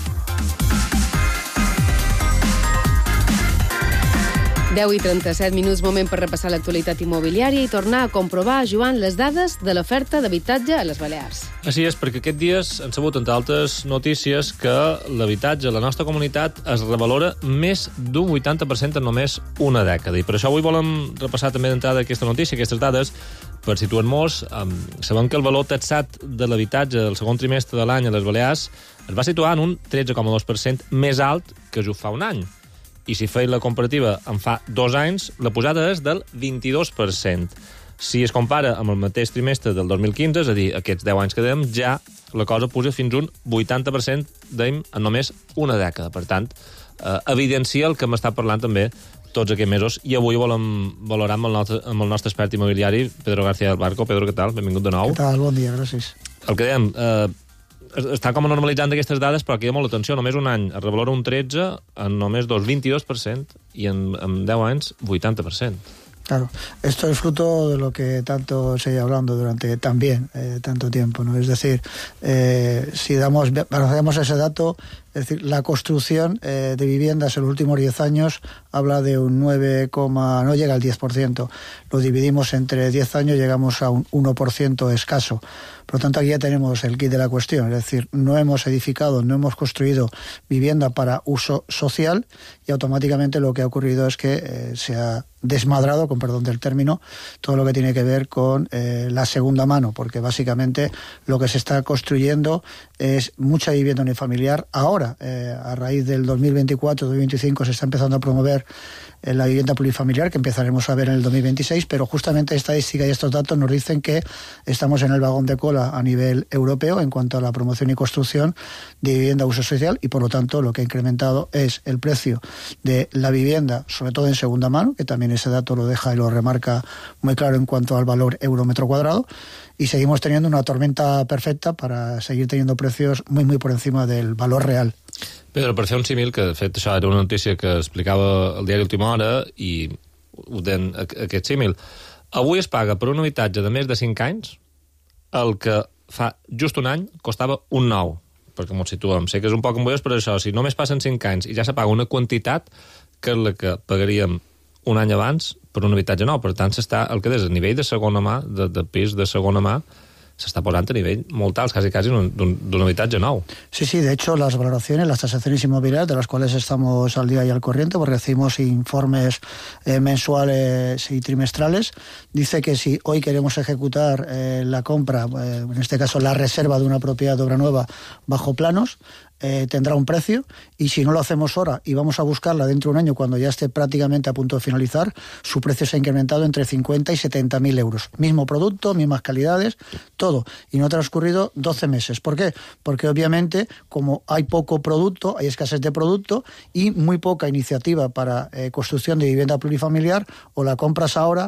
Speaker 6: deu i trenta-set minuts, moment per repassar l'actualitat immobiliària i tornar a comprovar, Joan, les dades de l'oferta d'habitatge a les Balears.
Speaker 14: Així és, perquè aquests dies han sabut, entre altres notícies, que l'habitatge a la nostra comunitat es revalora més d'un vuitanta per cent en només una dècada. I per això avui volem repassar també d'entrada aquesta notícia, aquestes dades, per situar-nos. Um, sabem que el valor taxat de l'habitatge del segon trimestre de l'any a les Balears es va situar en un tretze coma dos per cent més alt que just fa un any. I si feia la comparativa en fa dos anys, la pujada és del vint-i-dos per cent. Si es compara amb el mateix trimestre del dos mil quinze, és a dir, aquests deu anys que dèiem, ja la cosa puja fins un vuitanta per cent, dèiem, en només una dècada. Per tant, eh, evidencia el que hem estat parlant també tots aquests mesos, i avui volem valorar amb el nostre, amb el nostre expert immobiliari, Pedro García del Barco. Pedro, què tal? Benvingut de nou.
Speaker 15: Què tal? Bon dia, gràcies.
Speaker 14: El que dèiem, eh, està com normalitzant aquestes dades, però aquí hi ha molta atenció. Només un any es revalora un tretze, en només dos, vint-i-dos per cent, i en, en deu anys, vuitanta per cent.
Speaker 15: Claro, esto es fruto de lo que tanto se ha ido hablando durante también eh, tanto tiempo, ¿no? Es decir, eh, si damos, analizamos ese dato, es decir, la construcción eh, de viviendas en los últimos diez años habla de un nueve, no llega al diez por ciento. Lo dividimos entre diez años, llegamos a un uno por ciento escaso. Por lo tanto, aquí ya tenemos el kit de la cuestión. Es decir, no hemos edificado, no hemos construido vivienda para uso social, y automáticamente lo que ha ocurrido es que eh, se ha desmadrado, con perdón del término, todo lo que tiene que ver con eh, la segunda mano, porque básicamente lo que se está construyendo es mucha vivienda unifamiliar. Ahora, eh, a raíz del dos mil veinticuatro, dos mil veinticinco, se está empezando a promover eh, la vivienda plurifamiliar, que empezaremos a ver en el dos mil veintiséis, pero justamente estadística y estos datos nos dicen que estamos en el vagón de cola a nivel europeo en cuanto a la promoción y construcción de vivienda a uso social, y por lo tanto lo que ha incrementado es el precio de la vivienda, sobre todo en segunda mano, que también ese dato lo deja y lo remarca muy claro en cuanto al valor euro metro cuadrado, y seguimos teniendo una tormenta perfecta para seguir teniendo precios muy muy por encima del valor real.
Speaker 14: Pedro, per fer un símil, que de fet això era una notícia que explicava el diari Última Hora, i ho den aquest símil, avui es paga per un habitatge de més de cinc anys el que fa just un any costava un nou, perquè ens situem. Sé que és un poc emboliós, però això, si només passen cinc anys i ja se paga una quantitat que és la que pagaríem un any abans per un habitatge nou. Per tant, s'està, el que és a nivell de segona mà, de, de pis de segona mà, s'està posant a nivell molt alt, quasi, quasi d'un habitatge nou.
Speaker 15: Sí, sí, de hecho las valoraciones, las tasaciones inmobiliarias, de las cuales estamos al día y al corriente, porque recibimos informes eh, mensuales y trimestrales, dice que si hoy queremos ejecutar eh, la compra, eh, en este caso la reserva de una propiedad de obra nueva bajo planos, Eh, tendrá un precio, y si no lo hacemos ahora y vamos a buscarla dentro de un año cuando ya esté prácticamente a punto de finalizar, su precio se ha incrementado entre cincuenta y setenta mil euros. Mismo producto, mismas calidades, todo. Y no ha transcurrido doce meses. ¿Por qué? Porque obviamente, como hay poco producto, hay escasez de producto y muy poca iniciativa para eh, construcción de vivienda plurifamiliar, o la compras ahora,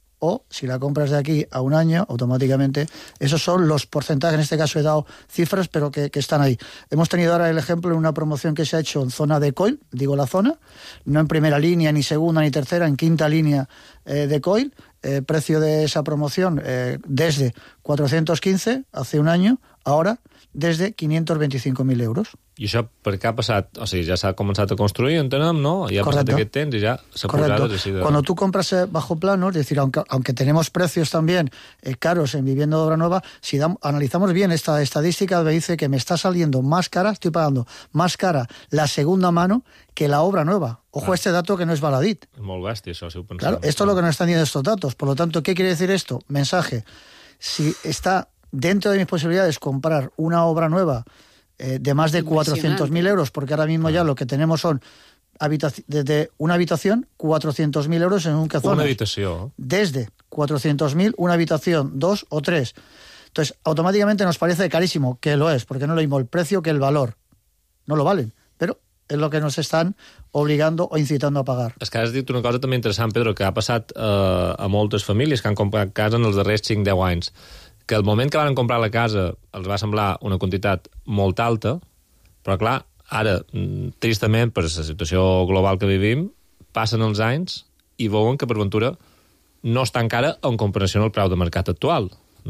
Speaker 15: o si la compras de aquí a un año, automáticamente. Esos son los porcentajes. En este caso he dado cifras, pero que, que están ahí. Hemos tenido ahora el ejemplo en una promoción que se ha hecho en zona de Coil, digo la zona, no en primera línea, ni segunda, ni tercera, en quinta línea eh, de Coil. Eh, precio de esa promoción eh, desde cuatrocientos quince, hace un año, ahora desde quinientos veinticinco mil euros.
Speaker 14: I això per què ha passat? O sigui, ja s'ha començat a construir, entenem, ¿no? Ya ha pasado aquest temps y ya se ha pujado.
Speaker 15: De... Cuando tú compras bajo planos, es decir, aunque, aunque tenemos precios también eh, caros en vivienda de obra nueva, si da, analizamos bien esta estadística, me dice que me está saliendo más cara, estoy pagando más cara la segunda mano que la obra nueva. Ojo, ah. este dato que no es baladit.
Speaker 14: Es molt bèstia, això, si ho pensem.
Speaker 15: Claro, esto es lo que nos están diciendo estos datos. Por lo tanto, ¿qué quiere decir esto? Mensaje. Si está dentro de mis posibilidades comprar una obra nueva eh, de más de cuatrocientos mil euros, porque ahora mismo ya lo que tenemos son habitaci- desde una habitación, cuatrocientos mil euros en un cazón.
Speaker 14: Una habitación.
Speaker 15: Desde cuatrocientos mil, una habitación, dos o tres. Entonces, automáticamente nos parece carísimo, que lo es, porque no lo mismo el precio que el valor. No lo valen, pero és el que nos estan obligando o incitando a pagar.
Speaker 14: És que has dit una cosa també interessant, Pedro, que ha passat eh, a moltes famílies que han comprat casa en els darrers cinc a deu anys, que el moment que van comprar la casa els va semblar una quantitat molt alta, però clar, ara, tristament, per la situació global que vivim, passen els anys i veuen que per ventura no està encara en comparació amb el preu de mercat actual, no?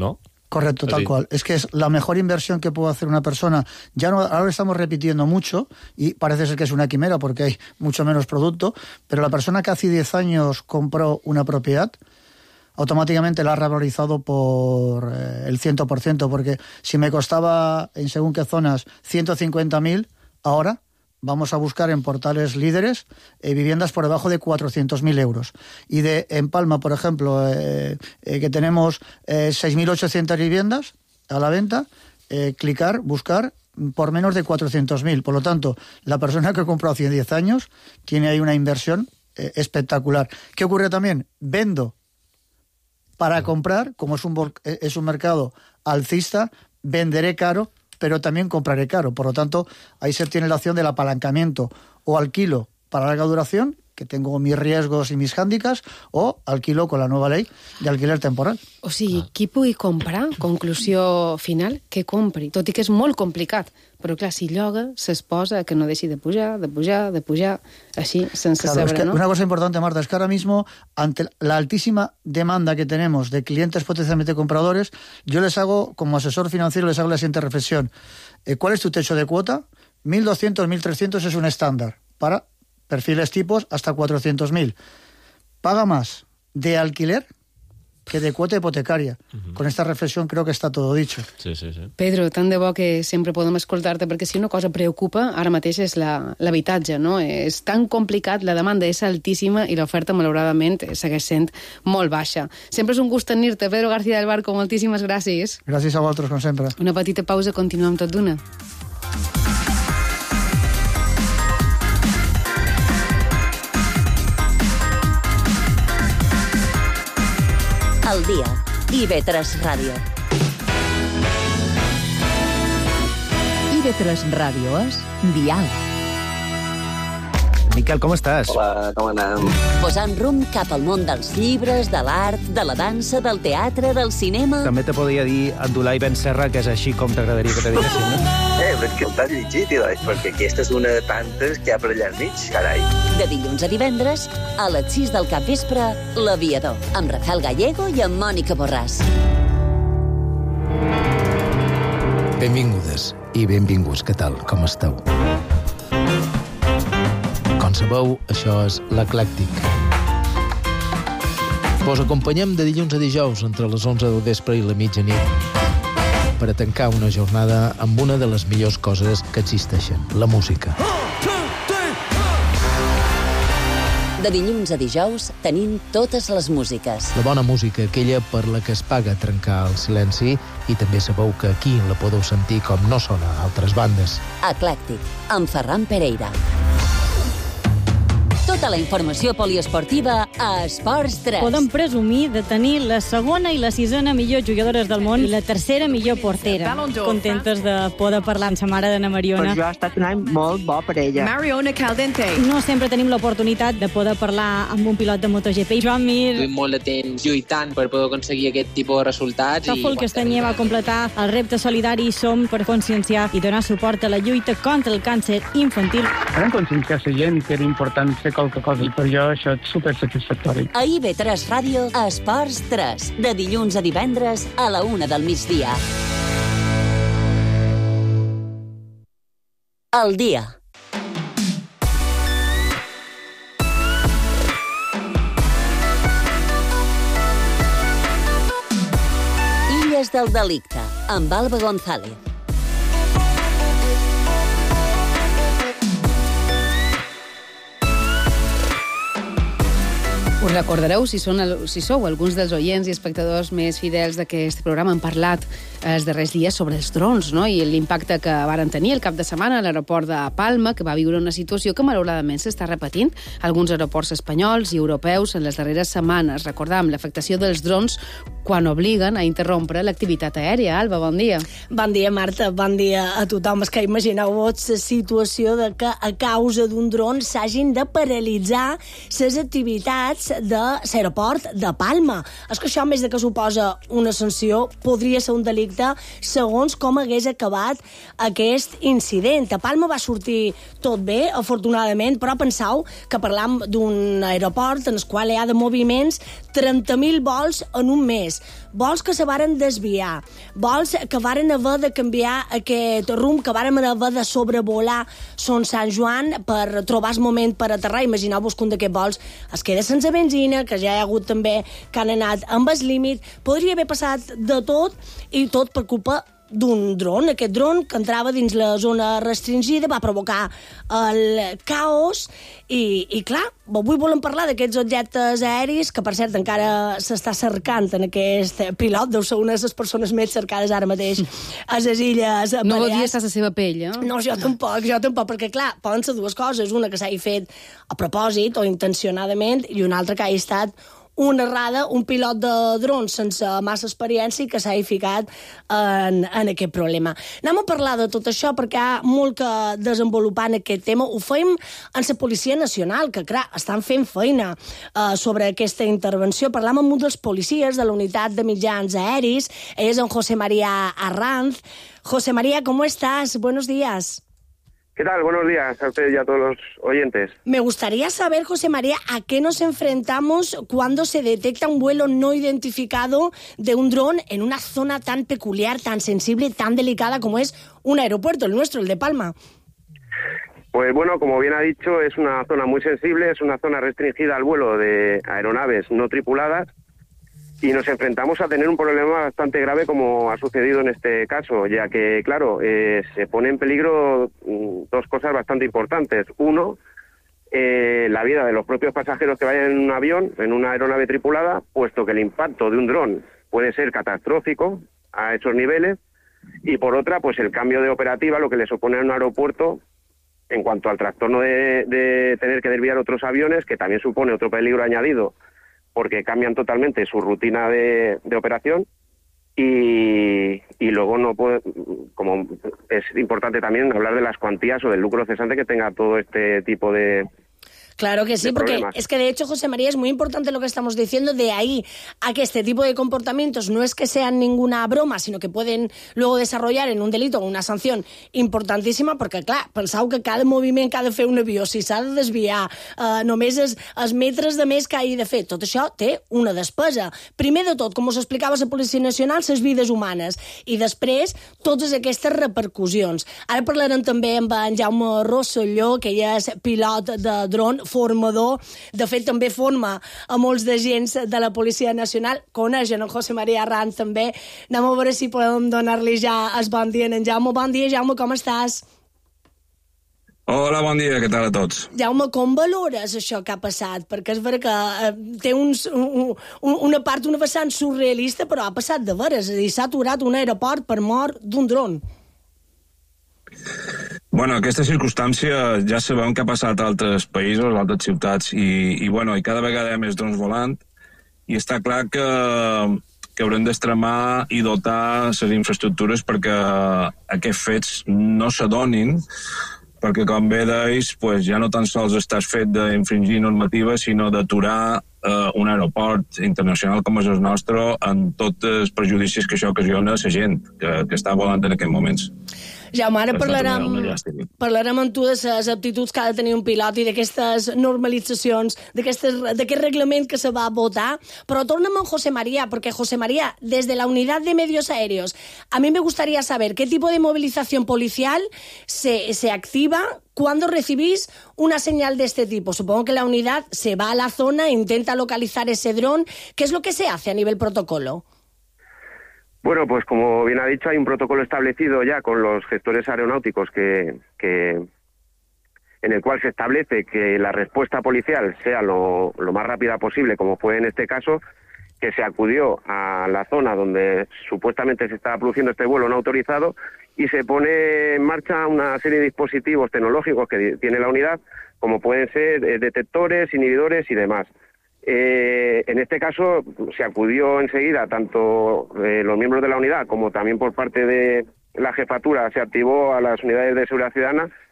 Speaker 15: Correcto, tal cual. Es que es la mejor inversión que puede hacer una persona. Ya no, ahora estamos repitiendo mucho y parece ser que es una quimera porque hay mucho menos producto, pero la persona que hace diez años compró una propiedad, automáticamente la ha revalorizado por eh, el cien por ciento, porque si me costaba en según qué zonas ciento cincuenta mil, ahora vamos a buscar en portales líderes eh, viviendas por debajo de cuatrocientos mil euros. Y de en Palma, por ejemplo, eh, eh, que tenemos eh, seis mil ochocientas viviendas a la venta, eh, clicar, buscar por menos de cuatrocientos mil. Por lo tanto, la persona que compró hace diez años tiene ahí una inversión eh, espectacular. ¿Qué ocurre también? Vendo para comprar, como es un, es un mercado alcista, venderé caro, pero también compraré caro. Por lo tanto, ahí se tiene la opción del apalancamiento. O alquilo para larga duración, que tengo mis riesgos i mis hàndicaps, o alquilo con la nova llei d'alquiler temporal.
Speaker 6: O sigui, qui pugui comprar, conclusió final, que compri. Tot i que és molt complicat. Però, clar, si lloga, s'exposa que no deixi de pujar, de pujar, de pujar, així, sense
Speaker 15: claro,
Speaker 6: saber,
Speaker 15: es que
Speaker 6: ¿no?
Speaker 15: Una cosa importante, Marta, es que ahora mismo, ante la altísima demanda que tenemos de clientes potencialmente compradores, yo les hago, como asesor financiero, les hago la siguiente reflexión. Eh, ¿Cuál es tu techo de cuota? mil doscientos, mil trescientos es un estándar para perfiles tipos hasta cuatrocientos mil. Paga más de alquiler que de cuota hipotecaria. Uh-huh. Con esta reflexión creo que está todo dicho.
Speaker 14: Sí, sí, sí.
Speaker 6: Pedro, tant de bo que sempre podem escoltar-te, perquè si una cosa preocupa, ara mateix és la, l'habitatge, no? És tan complicat, la demanda és altíssima i l'oferta, malauradament, segueix sent molt baixa. Sempre és un gust tenir-te, Pedro García del Barco, moltíssimes gràcies.
Speaker 15: Gràcies a vosaltres, com sempre.
Speaker 6: Una petita pausa, continuem tot d'una.
Speaker 3: Al dia. I ve tres Ràdio.
Speaker 2: I ve tres Ràdio és Dial.
Speaker 16: Miquel, com estàs?
Speaker 17: Hola, com anem?
Speaker 3: Posant rumb cap al món dels llibres, de l'art, de la dansa, del teatre, del cinema...
Speaker 16: També te podria dir Abdulai Ben Serra, que és així com t'agradaria que te diguessin, no?
Speaker 17: Eh, però és que t'has llegit, doncs, perquè aquesta és una de tantes que hi ha per allà al mig, carai.
Speaker 3: De dilluns a divendres, a les sis del capvespre, L'Aviador, amb Rafael Gallego i amb Mònica Borràs.
Speaker 18: Benvingudes i benvinguts, què tal, com esteu? Com sabeu, això és l'Eclèctic. Vos acompanyem de dilluns a dijous entre les onze del vespre i la mitjanit per a tancar una jornada amb una de les millors coses que existeixen, la música.
Speaker 3: De dilluns a dijous tenim totes les músiques.
Speaker 18: La bona música, aquella per la que es paga trencar el silenci, i també sabeu que aquí la podeu sentir com no sona a altres bandes.
Speaker 3: Eclèctic, amb Ferran Pereira. Tota la informació poliesportiva a Esports tres.
Speaker 4: Podem presumir de tenir la segona i la sisena millor jugadores del món i la tercera millor portera. Contentes de poder parlar amb sa mare d'Anna Mariona.
Speaker 13: Per jo ha estat un any molt bo per ella.
Speaker 12: Mariona Caldente.
Speaker 4: No sempre tenim l'oportunitat de poder parlar amb un pilot de MotoGP. Joan Mir...
Speaker 7: Duim molt de temps lluitant per poder aconseguir aquest tipus de resultats.
Speaker 4: Tòfol Castanyer va completar el repte solidari Som per conscienciar i donar suport a la lluita contra el càncer infantil.
Speaker 8: Vam conscienciar la gent que era important fer qualque cosa, i per jo això és supersatisfactori.
Speaker 3: A I ve tres Ràdio, a Esports tres, de dilluns a divendres a la una del migdia. El dia. Illes del delicte, amb Alba González.
Speaker 6: Us recordareu, si, són, si sou alguns dels oients i espectadors més fidels d'aquest programa, han parlat els darrers dies sobre els drons, no? I l'impacte que varen tenir el cap de setmana a l'aeroport de Palma, que va viure una situació que malauradament s'està repetint alguns aeroports espanyols i europeus en les darreres setmanes. Recordam l'afectació dels drons quan obliguen a interrompre l'activitat aèria. Alba, bon dia.
Speaker 19: Bon dia, Marta. Bon dia a tothom. És que imagineu-vos la situació de que a causa d'un dron s'hagin de paralitzar les activitats dins de l'aeroport de Palma. És que això, més de que suposa una sanció, podria ser un delicte segons com hagués acabat aquest incident. A Palma va sortir tot bé, afortunadament, però penseu que parlam d'un aeroport en el qual hi ha de moviments trenta mil vols en un mes. Vols que se varen desviar, vols que varen haver de canviar aquest rumb, que varen haver de sobrevolar Son Sant Joan per trobar el moment per aterrar. Imagineu-vos que un d'aquests vols es queda sense benzina, que ja hi ha hagut també que han anat amb el límit. Podria haver passat de tot, i tot per culpa d'un dron. Aquest dron que entrava dins la zona restringida va provocar el caos i, i clar, avui volem parlar d'aquests objectes aeris que, per cert, encara s'està cercant en aquest pilot. Deu ser una de les persones més cercades ara mateix a les Illes Balears.
Speaker 6: No volia estar a la seva pell, eh?
Speaker 19: No, jo tampoc, jo tampoc, perquè clar, poden ser dues coses, una que s'hagi fet a propòsit o intencionadament i una altra que hagi estat una errada, un pilot de drons sense massa experiència que s'ha ficat en, en aquest problema. Anem a parlar de tot això perquè hi ha molt que desenvolupar en aquest tema. Ho fem en la Policia Nacional, que, clar, estan fent feina eh, sobre aquesta intervenció. Parlam amb un dels policies de la unitat de mitjans aeris. Ell és en José María Arranz. José María, ¿cómo estás? Buenos días.
Speaker 20: ¿Qué tal? Buenos días a usted y a todos los oyentes.
Speaker 19: Me gustaría saber, José María, a qué nos enfrentamos cuando se detecta un vuelo no identificado de un dron en una zona tan peculiar, tan sensible, tan delicada como es un aeropuerto, el nuestro, el de Palma.
Speaker 20: Pues bueno, como bien ha dicho, es una zona muy sensible, es una zona restringida al vuelo de aeronaves no tripuladas, y nos enfrentamos a tener un problema bastante grave como ha sucedido en este caso, ya que, claro, eh, se pone en peligro dos cosas bastante importantes. Uno, eh, la vida de los propios pasajeros que vayan en un avión, en una aeronave tripulada, puesto que el impacto de un dron puede ser catastrófico a esos niveles, y por otra, pues el cambio de operativa, lo que le supone a un aeropuerto en cuanto al trastorno de, de tener que desviar otros aviones, que también supone otro peligro añadido, porque cambian totalmente su rutina de, de operación y, y luego no puede, como es importante también hablar de las cuantías o del lucro cesante que tenga todo este tipo de...
Speaker 19: Claro que sí, porque es que de hecho, José María, es muy importante lo que estamos diciendo, de ahí a que este tipo de comportamientos no es que sean ninguna broma, sino que pueden luego desarrollar en un delito o una sanción importantíssima, perquè, clar, penseu que cada moviment que ha de fer un avió, si s'ha de desviar, eh, només els, els metres de més que hagi de fer, tot això té una despesa. Primer de tot, com us explicava la Policia Nacional, les vides humanes, i després totes aquestes repercussions. Ara parlarem també amb en Jaume Rosselló, que ell és pilot de dron, formador, de fet també forma a molts d'agents de la Policia Nacional, coneixen en José María Arranz també. Anem a veure si podem donar-li ja el bon dia a en Jaume. Bon dia, Jaume, com estàs?
Speaker 21: Hola, bon dia, què tal a tots?
Speaker 19: Jaume, com valores això que ha passat? Perquè és vera que eh, té uns, un, un, una part, una vessant surrealista, però ha passat de veres, és a dir, s'ha aturat un aeroport per mort d'un dron.
Speaker 21: Bueno, aquesta circumstància ja sabem que ha passat a altres països, a altres ciutats, i, i, bueno, i cada vegada hi ha més drons volant, i està clar que, que haurem d'extremar i dotar les infraestructures perquè aquests fets no s'adonin, perquè, com bé deis, pues, ja no tan sols estàs fet d'infringir normatives, sinó d'aturar eh, un aeroport internacional com és el nostre en tots els perjudicis que això ocasiona a la gent que, que està volant en aquests moments.
Speaker 19: Jaume, ara parlarem, parlarem amb tu de les aptituds que ha de tenir un pilot i d'aquestes normalitzacions, d'aquest reglament que se va votar, però torna'm amb José María, porque José María, desde la unidad de medios aéreos, a mí me gustaría saber qué tipo de movilización policial se, se activa cuando recibís una señal de este tipo. Supongo que la unidad se va a la zona e intenta localizar ese dron. ¿Qué es lo que se hace a nivel protocolo?
Speaker 20: Bueno, pues como bien ha dicho, hay un protocolo establecido ya con los gestores aeronáuticos que, que en el cual se establece que la respuesta policial sea lo, lo más rápida posible, como fue en este caso, que se acudió a la zona donde supuestamente se estaba produciendo este vuelo no autorizado y se pone en marcha una serie de dispositivos tecnológicos que tiene la unidad, como pueden ser eh, detectores, inhibidores y demás. Eh, en este caso se acudió enseguida, tanto eh, los miembros de la unidad como también por parte de la jefatura, se activó a las unidades de seguridad ciudadana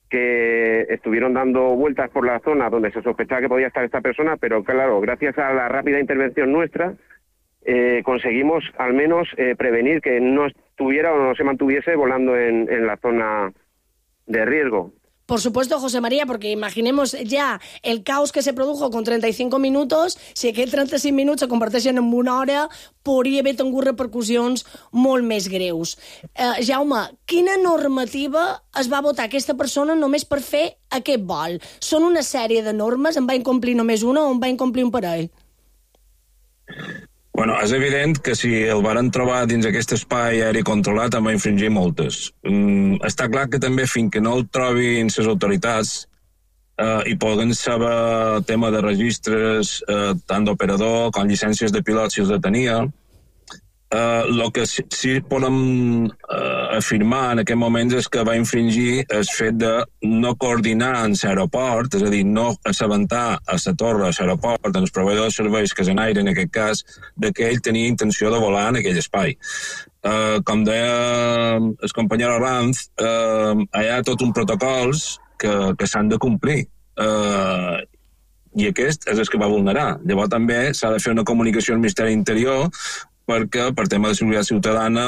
Speaker 20: que estuvieron dando vueltas por la zona donde se sospechaba que podía estar esta persona, pero claro, gracias a la rápida intervención nuestra, eh, conseguimos al menos eh, prevenir que no estuviera o no se mantuviese volando en, en la zona de riesgo.
Speaker 19: Por supuesto, José María, porque imaginemos ja el caos que se produjo con trenta-cinc minuts, si aquests trenta-cinc minuts se converteixen en una hora, podria haver tingut repercussions molt més greus. Eh, Jaume, quina normativa es va votar aquesta persona només per fer aquest vol? Són una sèrie de normes, en va incomplir només una o en va incomplir un parell?
Speaker 21: Bueno, és evident que si el varen trobar dins aquest espai aeri controlat en va infringir moltes. Mm, està clar que també fins que no el trobin les autoritats eh, i poden saber tema de registres eh, tant d'operador com llicències de pilot si els detenia, el uh, que sí, sí podem uh, afirmar en aquest moment és que va infringir el fet de no coordinar en l'aeroport, és a dir, no assabentar a la torre, a l'aeroport, en els proveïdors de serveis que és en aire, en aquest cas, de que ell tenia intenció de volar en aquell espai. Uh, com deia el company Arranz, uh, hi ha tot un protocols que, que s'han de complir. Uh, I aquest és el que va vulnerar. Llavors també s'ha de fer una comunicació al Ministeri Interior perquè per tema de seguretat ciutadana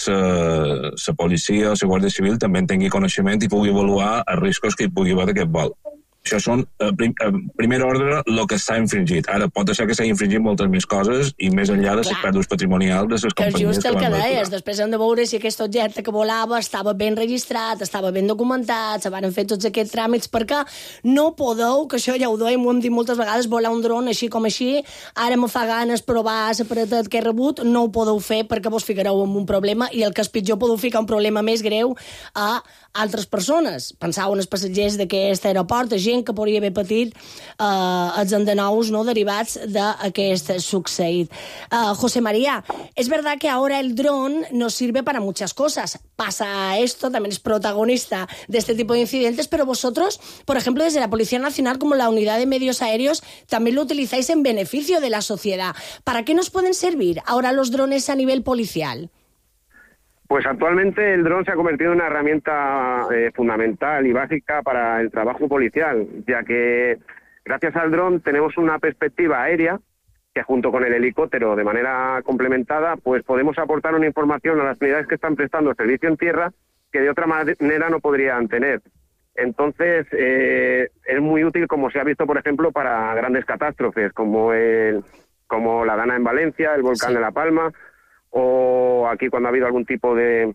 Speaker 21: la policia o la Guàrdia Civil també en tingui coneixement i pugui avaluar els riscos que hi pugui haver d'aquest vol. Això són, a prim, primer ordre, el que s'ha infringit. Ara, pot ser que s'ha infringit moltes més coses i més enllà de les pèrdues patrimonials de les companyies que,
Speaker 19: just el
Speaker 21: van
Speaker 19: que
Speaker 21: recuperar.
Speaker 19: deies, després hem de veure si aquest objecte que volava estava ben registrat, estava ben documentat, se van fer tots aquests tràmits, perquè no podeu, que això ja ho doim, ho hem dit moltes vegades, volar un dron així com així, ara me fa ganes provar l'aparatet que he rebut, no ho podeu fer perquè vos ficareu en un problema i el que és pitjor podeu ficar un problema més greu a altres persones. Pensau en els passatgers d'aquest aeroport, gent que podria haver patit eh, els endenous no, derivats d'aquest succeït. Eh, José María, es verdad que ahora el dron nos sirve para muchas cosas. Pasa esto, también es protagonista de este tipo de incidentes, pero vosotros, por ejemplo, desde la Policía Nacional como la Unidad de Medios Aéreos, también lo utilizáis en beneficio de la sociedad. ¿Para qué nos pueden servir ahora los drones a nivel policial?
Speaker 20: Pues actualmente el dron se ha convertido en una herramienta eh, fundamental y básica para el trabajo policial, ya que gracias al dron tenemos una perspectiva aérea que junto con el helicóptero de manera complementada pues podemos aportar una información a las unidades que están prestando servicio en tierra que de otra manera no podrían tener. Entonces eh, es muy útil, como se ha visto por ejemplo para grandes catástrofes como, el, como la Dana en Valencia, el volcán sí. de La Palma, o aquí cuando ha habido algún tipo de,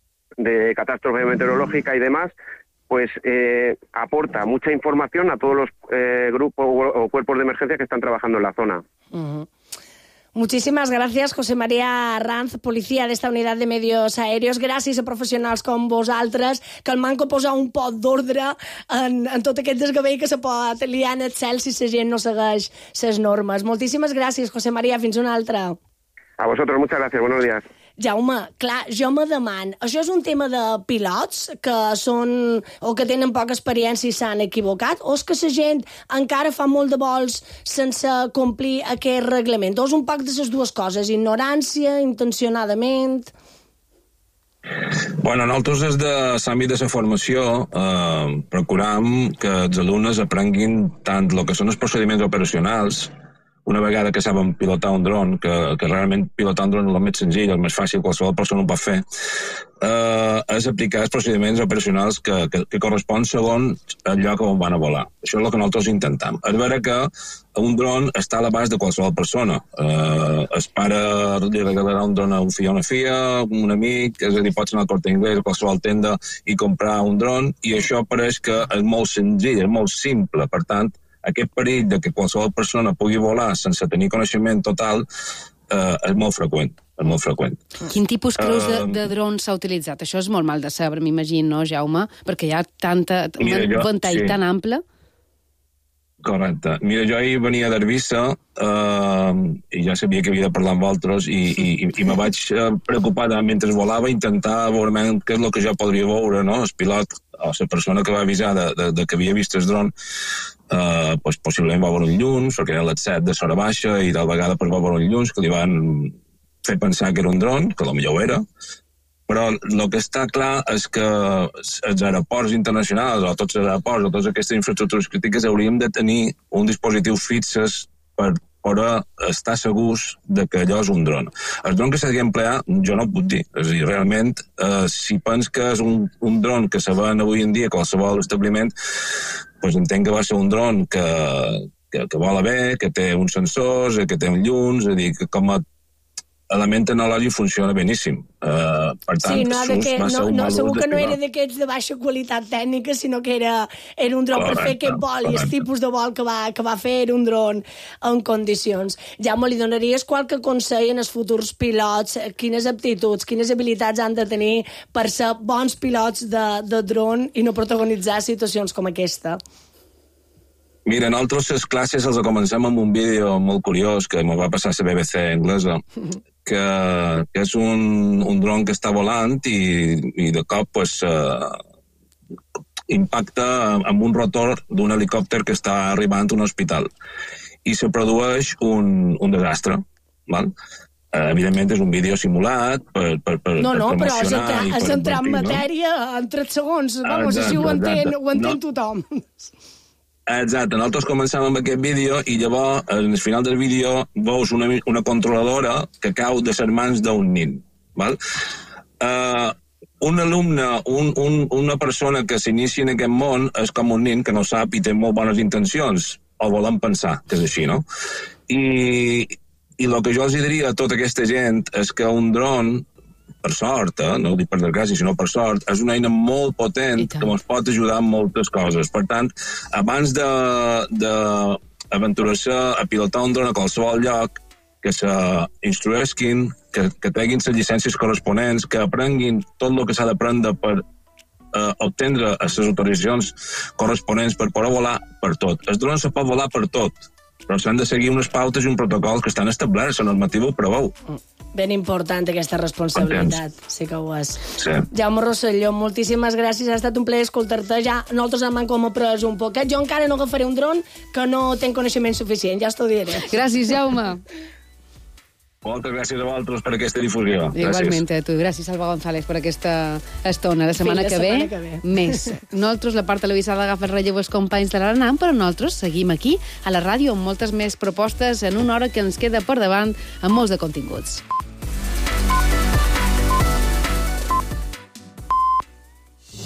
Speaker 20: de catástrofe meteorológica y demás, pues eh, aporta mucha información a todos los eh, grupos o cuerpos de emergencia que están trabajando en la zona.
Speaker 19: Uh-huh. Muchísimas gracias, José María Arranz, policía d'esta unitat de medios aèrios. Gràcies a professionals com vosaltres, que el manco posar un pot d'ordre en, en tot aquest desgavell que se pot liar en el cel si la gent no segueix les normes. Moltíssimes gràcies, José María. Fins una altra.
Speaker 20: A vosotros, muchas gracias. Buenos días.
Speaker 19: Jaume, clar, jo me deman, això és un tema de pilots que són o que tenen poca experiència i s'han equivocat, o és que la gent encara fa molt de vols sense complir aquest reglament? O és un poc de les dues coses, ignorància, intencionadament?
Speaker 21: Bueno, nosaltres des de l'àmbit de la formació eh, procuram que els alumnes aprenguin tant el que són els procediments operacionals, una vegada que saben pilotar un dron, que, que realment pilotar un dron és el més senzill, el més fàcil, qualsevol persona ho pot fer, eh, és aplicar els procediments operacionals que, que, que correspon segons el lloc on van a volar. Això és el que nosaltres intentem. És vera que un dron està a l'abast de qualsevol persona. Eh, el pare li regalarà un dron a un fill o una filla, un amic, és a dir, pots anar al Corte Inglés, a qualsevol tenda i comprar un dron, i això pareix que és molt senzill, és molt simple. Per tant, aquest perill de que qualsevol persona pugui volar sense tenir coneixement total eh, és molt freqüent. És molt freqüent.
Speaker 6: Quin tipus creus de,
Speaker 21: Uh,
Speaker 6: de drons s'ha utilitzat? Això és molt mal de saber, m'imagino, no, Jaume? Perquè hi ha tanta,
Speaker 21: Mira,
Speaker 6: un
Speaker 21: jo-
Speaker 6: ventall
Speaker 21: sí.
Speaker 6: tan ample.
Speaker 21: Correcte. Mira, jo ahir venia d'Eivissa eh, i ja sabia que havia de parlar amb vosaltres i, i, i, i me vaig eh, preocupar de, mentre volava, intentar veure què és el que jo podria veure, no? El pilot o la persona que va avisar de, de, de que havia vist el dron, eh, pues, possiblement va veure un llums, perquè era les set de l'hora baixa i tal vegada pues, va veure un llums que li van fer pensar que era un dron, que potser ho era, Però el que està clar és que els aeroports internacionals, o tots els aeroports, o totes aquestes infraestructures crítiques, hauríem de tenir un dispositiu fixes per poder estar segurs de que allò és un dron. El dron que s'ha d'emplear, jo no ho puc dir. És a dir, realment, eh, si pens que és un, un dron que se ven avui en dia a qualsevol establiment, doncs entenc que va ser un dron que, que, que vola bé, que té uns sensors, que té un llums, és a dir, que com a element tecnològic funciona beníssim. Uh, per tant,
Speaker 19: sí, no,
Speaker 21: sus,
Speaker 19: que, no, no, segur que no
Speaker 21: de
Speaker 19: era d'aquests de baixa qualitat tècnica, sinó que era, era un dron correcte, per fer aquest vol, correcte. I el tipus de vol que va, que va fer era un dron en condicions. Jaume, li donaries qualque consell en els futurs pilots? Quines aptituds, quines habilitats han de tenir per ser bons pilots de, de dron i no protagonitzar situacions com aquesta?
Speaker 21: Mira, nosaltres les classes els comencem amb un vídeo molt curiós que m'ho va passar a la B B C anglesa, que, que és un, un dron que està volant i, i de cop pues, uh, impacta amb un rotor d'un helicòpter que està arribant a un hospital i se produeix un, un desastre. Val? Uh, evidentment és un vídeo simulat per, per, per,
Speaker 19: no, no,
Speaker 21: per
Speaker 19: però has entrat, has entrat en
Speaker 21: no?
Speaker 19: matèria en tres segons. Vamos,
Speaker 21: exacte,
Speaker 19: així ho entén, ho entén
Speaker 21: no.
Speaker 19: tothom.
Speaker 21: Exacte, nosaltres comencem amb aquest vídeo i llavors, al final del vídeo, veus una, una controladora que cau de les mans d'un nin. Val? Uh, un alumne, un, un, una persona que s'inicia en aquest món és com un nin que no sap i té molt bones intencions, o volem pensar que és així, no? I, i el que jo els diria a tota aquesta gent és que un dron, per sort, eh? no ho dic per desgràcia, sinó per sort, és una eina molt potent que ens pot ajudar en moltes coses. Per tant, abans d'aventurar-se a pilotar un dron a qualsevol lloc, que s'instrueixin, que, que treguin les llicències corresponents, que aprenguin tot el que s'ha d'aprendre per eh, obtindre les autoritzacions corresponents per poder volar per tot. El dron se pot volar per tot, però s'han de seguir unes pautes i un protocol que estan establerts, la normativa ho preveu.
Speaker 19: Ben important aquesta responsabilitat, sí que ho és.
Speaker 21: Sí.
Speaker 19: Jaume Rosselló, moltíssimes gràcies, ha estat un plaer escoltar-te. Ja nosaltres hem com après un poquet. Jo encara no agafaré un dron que no tenc coneixement suficient, ja t'ho diré.
Speaker 6: Gràcies, Jaume.
Speaker 21: Moltes gràcies a vosaltres per aquesta difusió.
Speaker 6: Igualment a tu. Gràcies, Alba González, per aquesta estona. La setmana,
Speaker 19: sí, la
Speaker 6: que,
Speaker 19: setmana
Speaker 6: ve,
Speaker 19: que ve,
Speaker 6: més. Nosaltres, la part televisada, agafa el relleu els companys de l'Aranam, però nosaltres seguim aquí, a la ràdio, amb moltes més propostes en una hora que ens queda per davant, amb molts de continguts.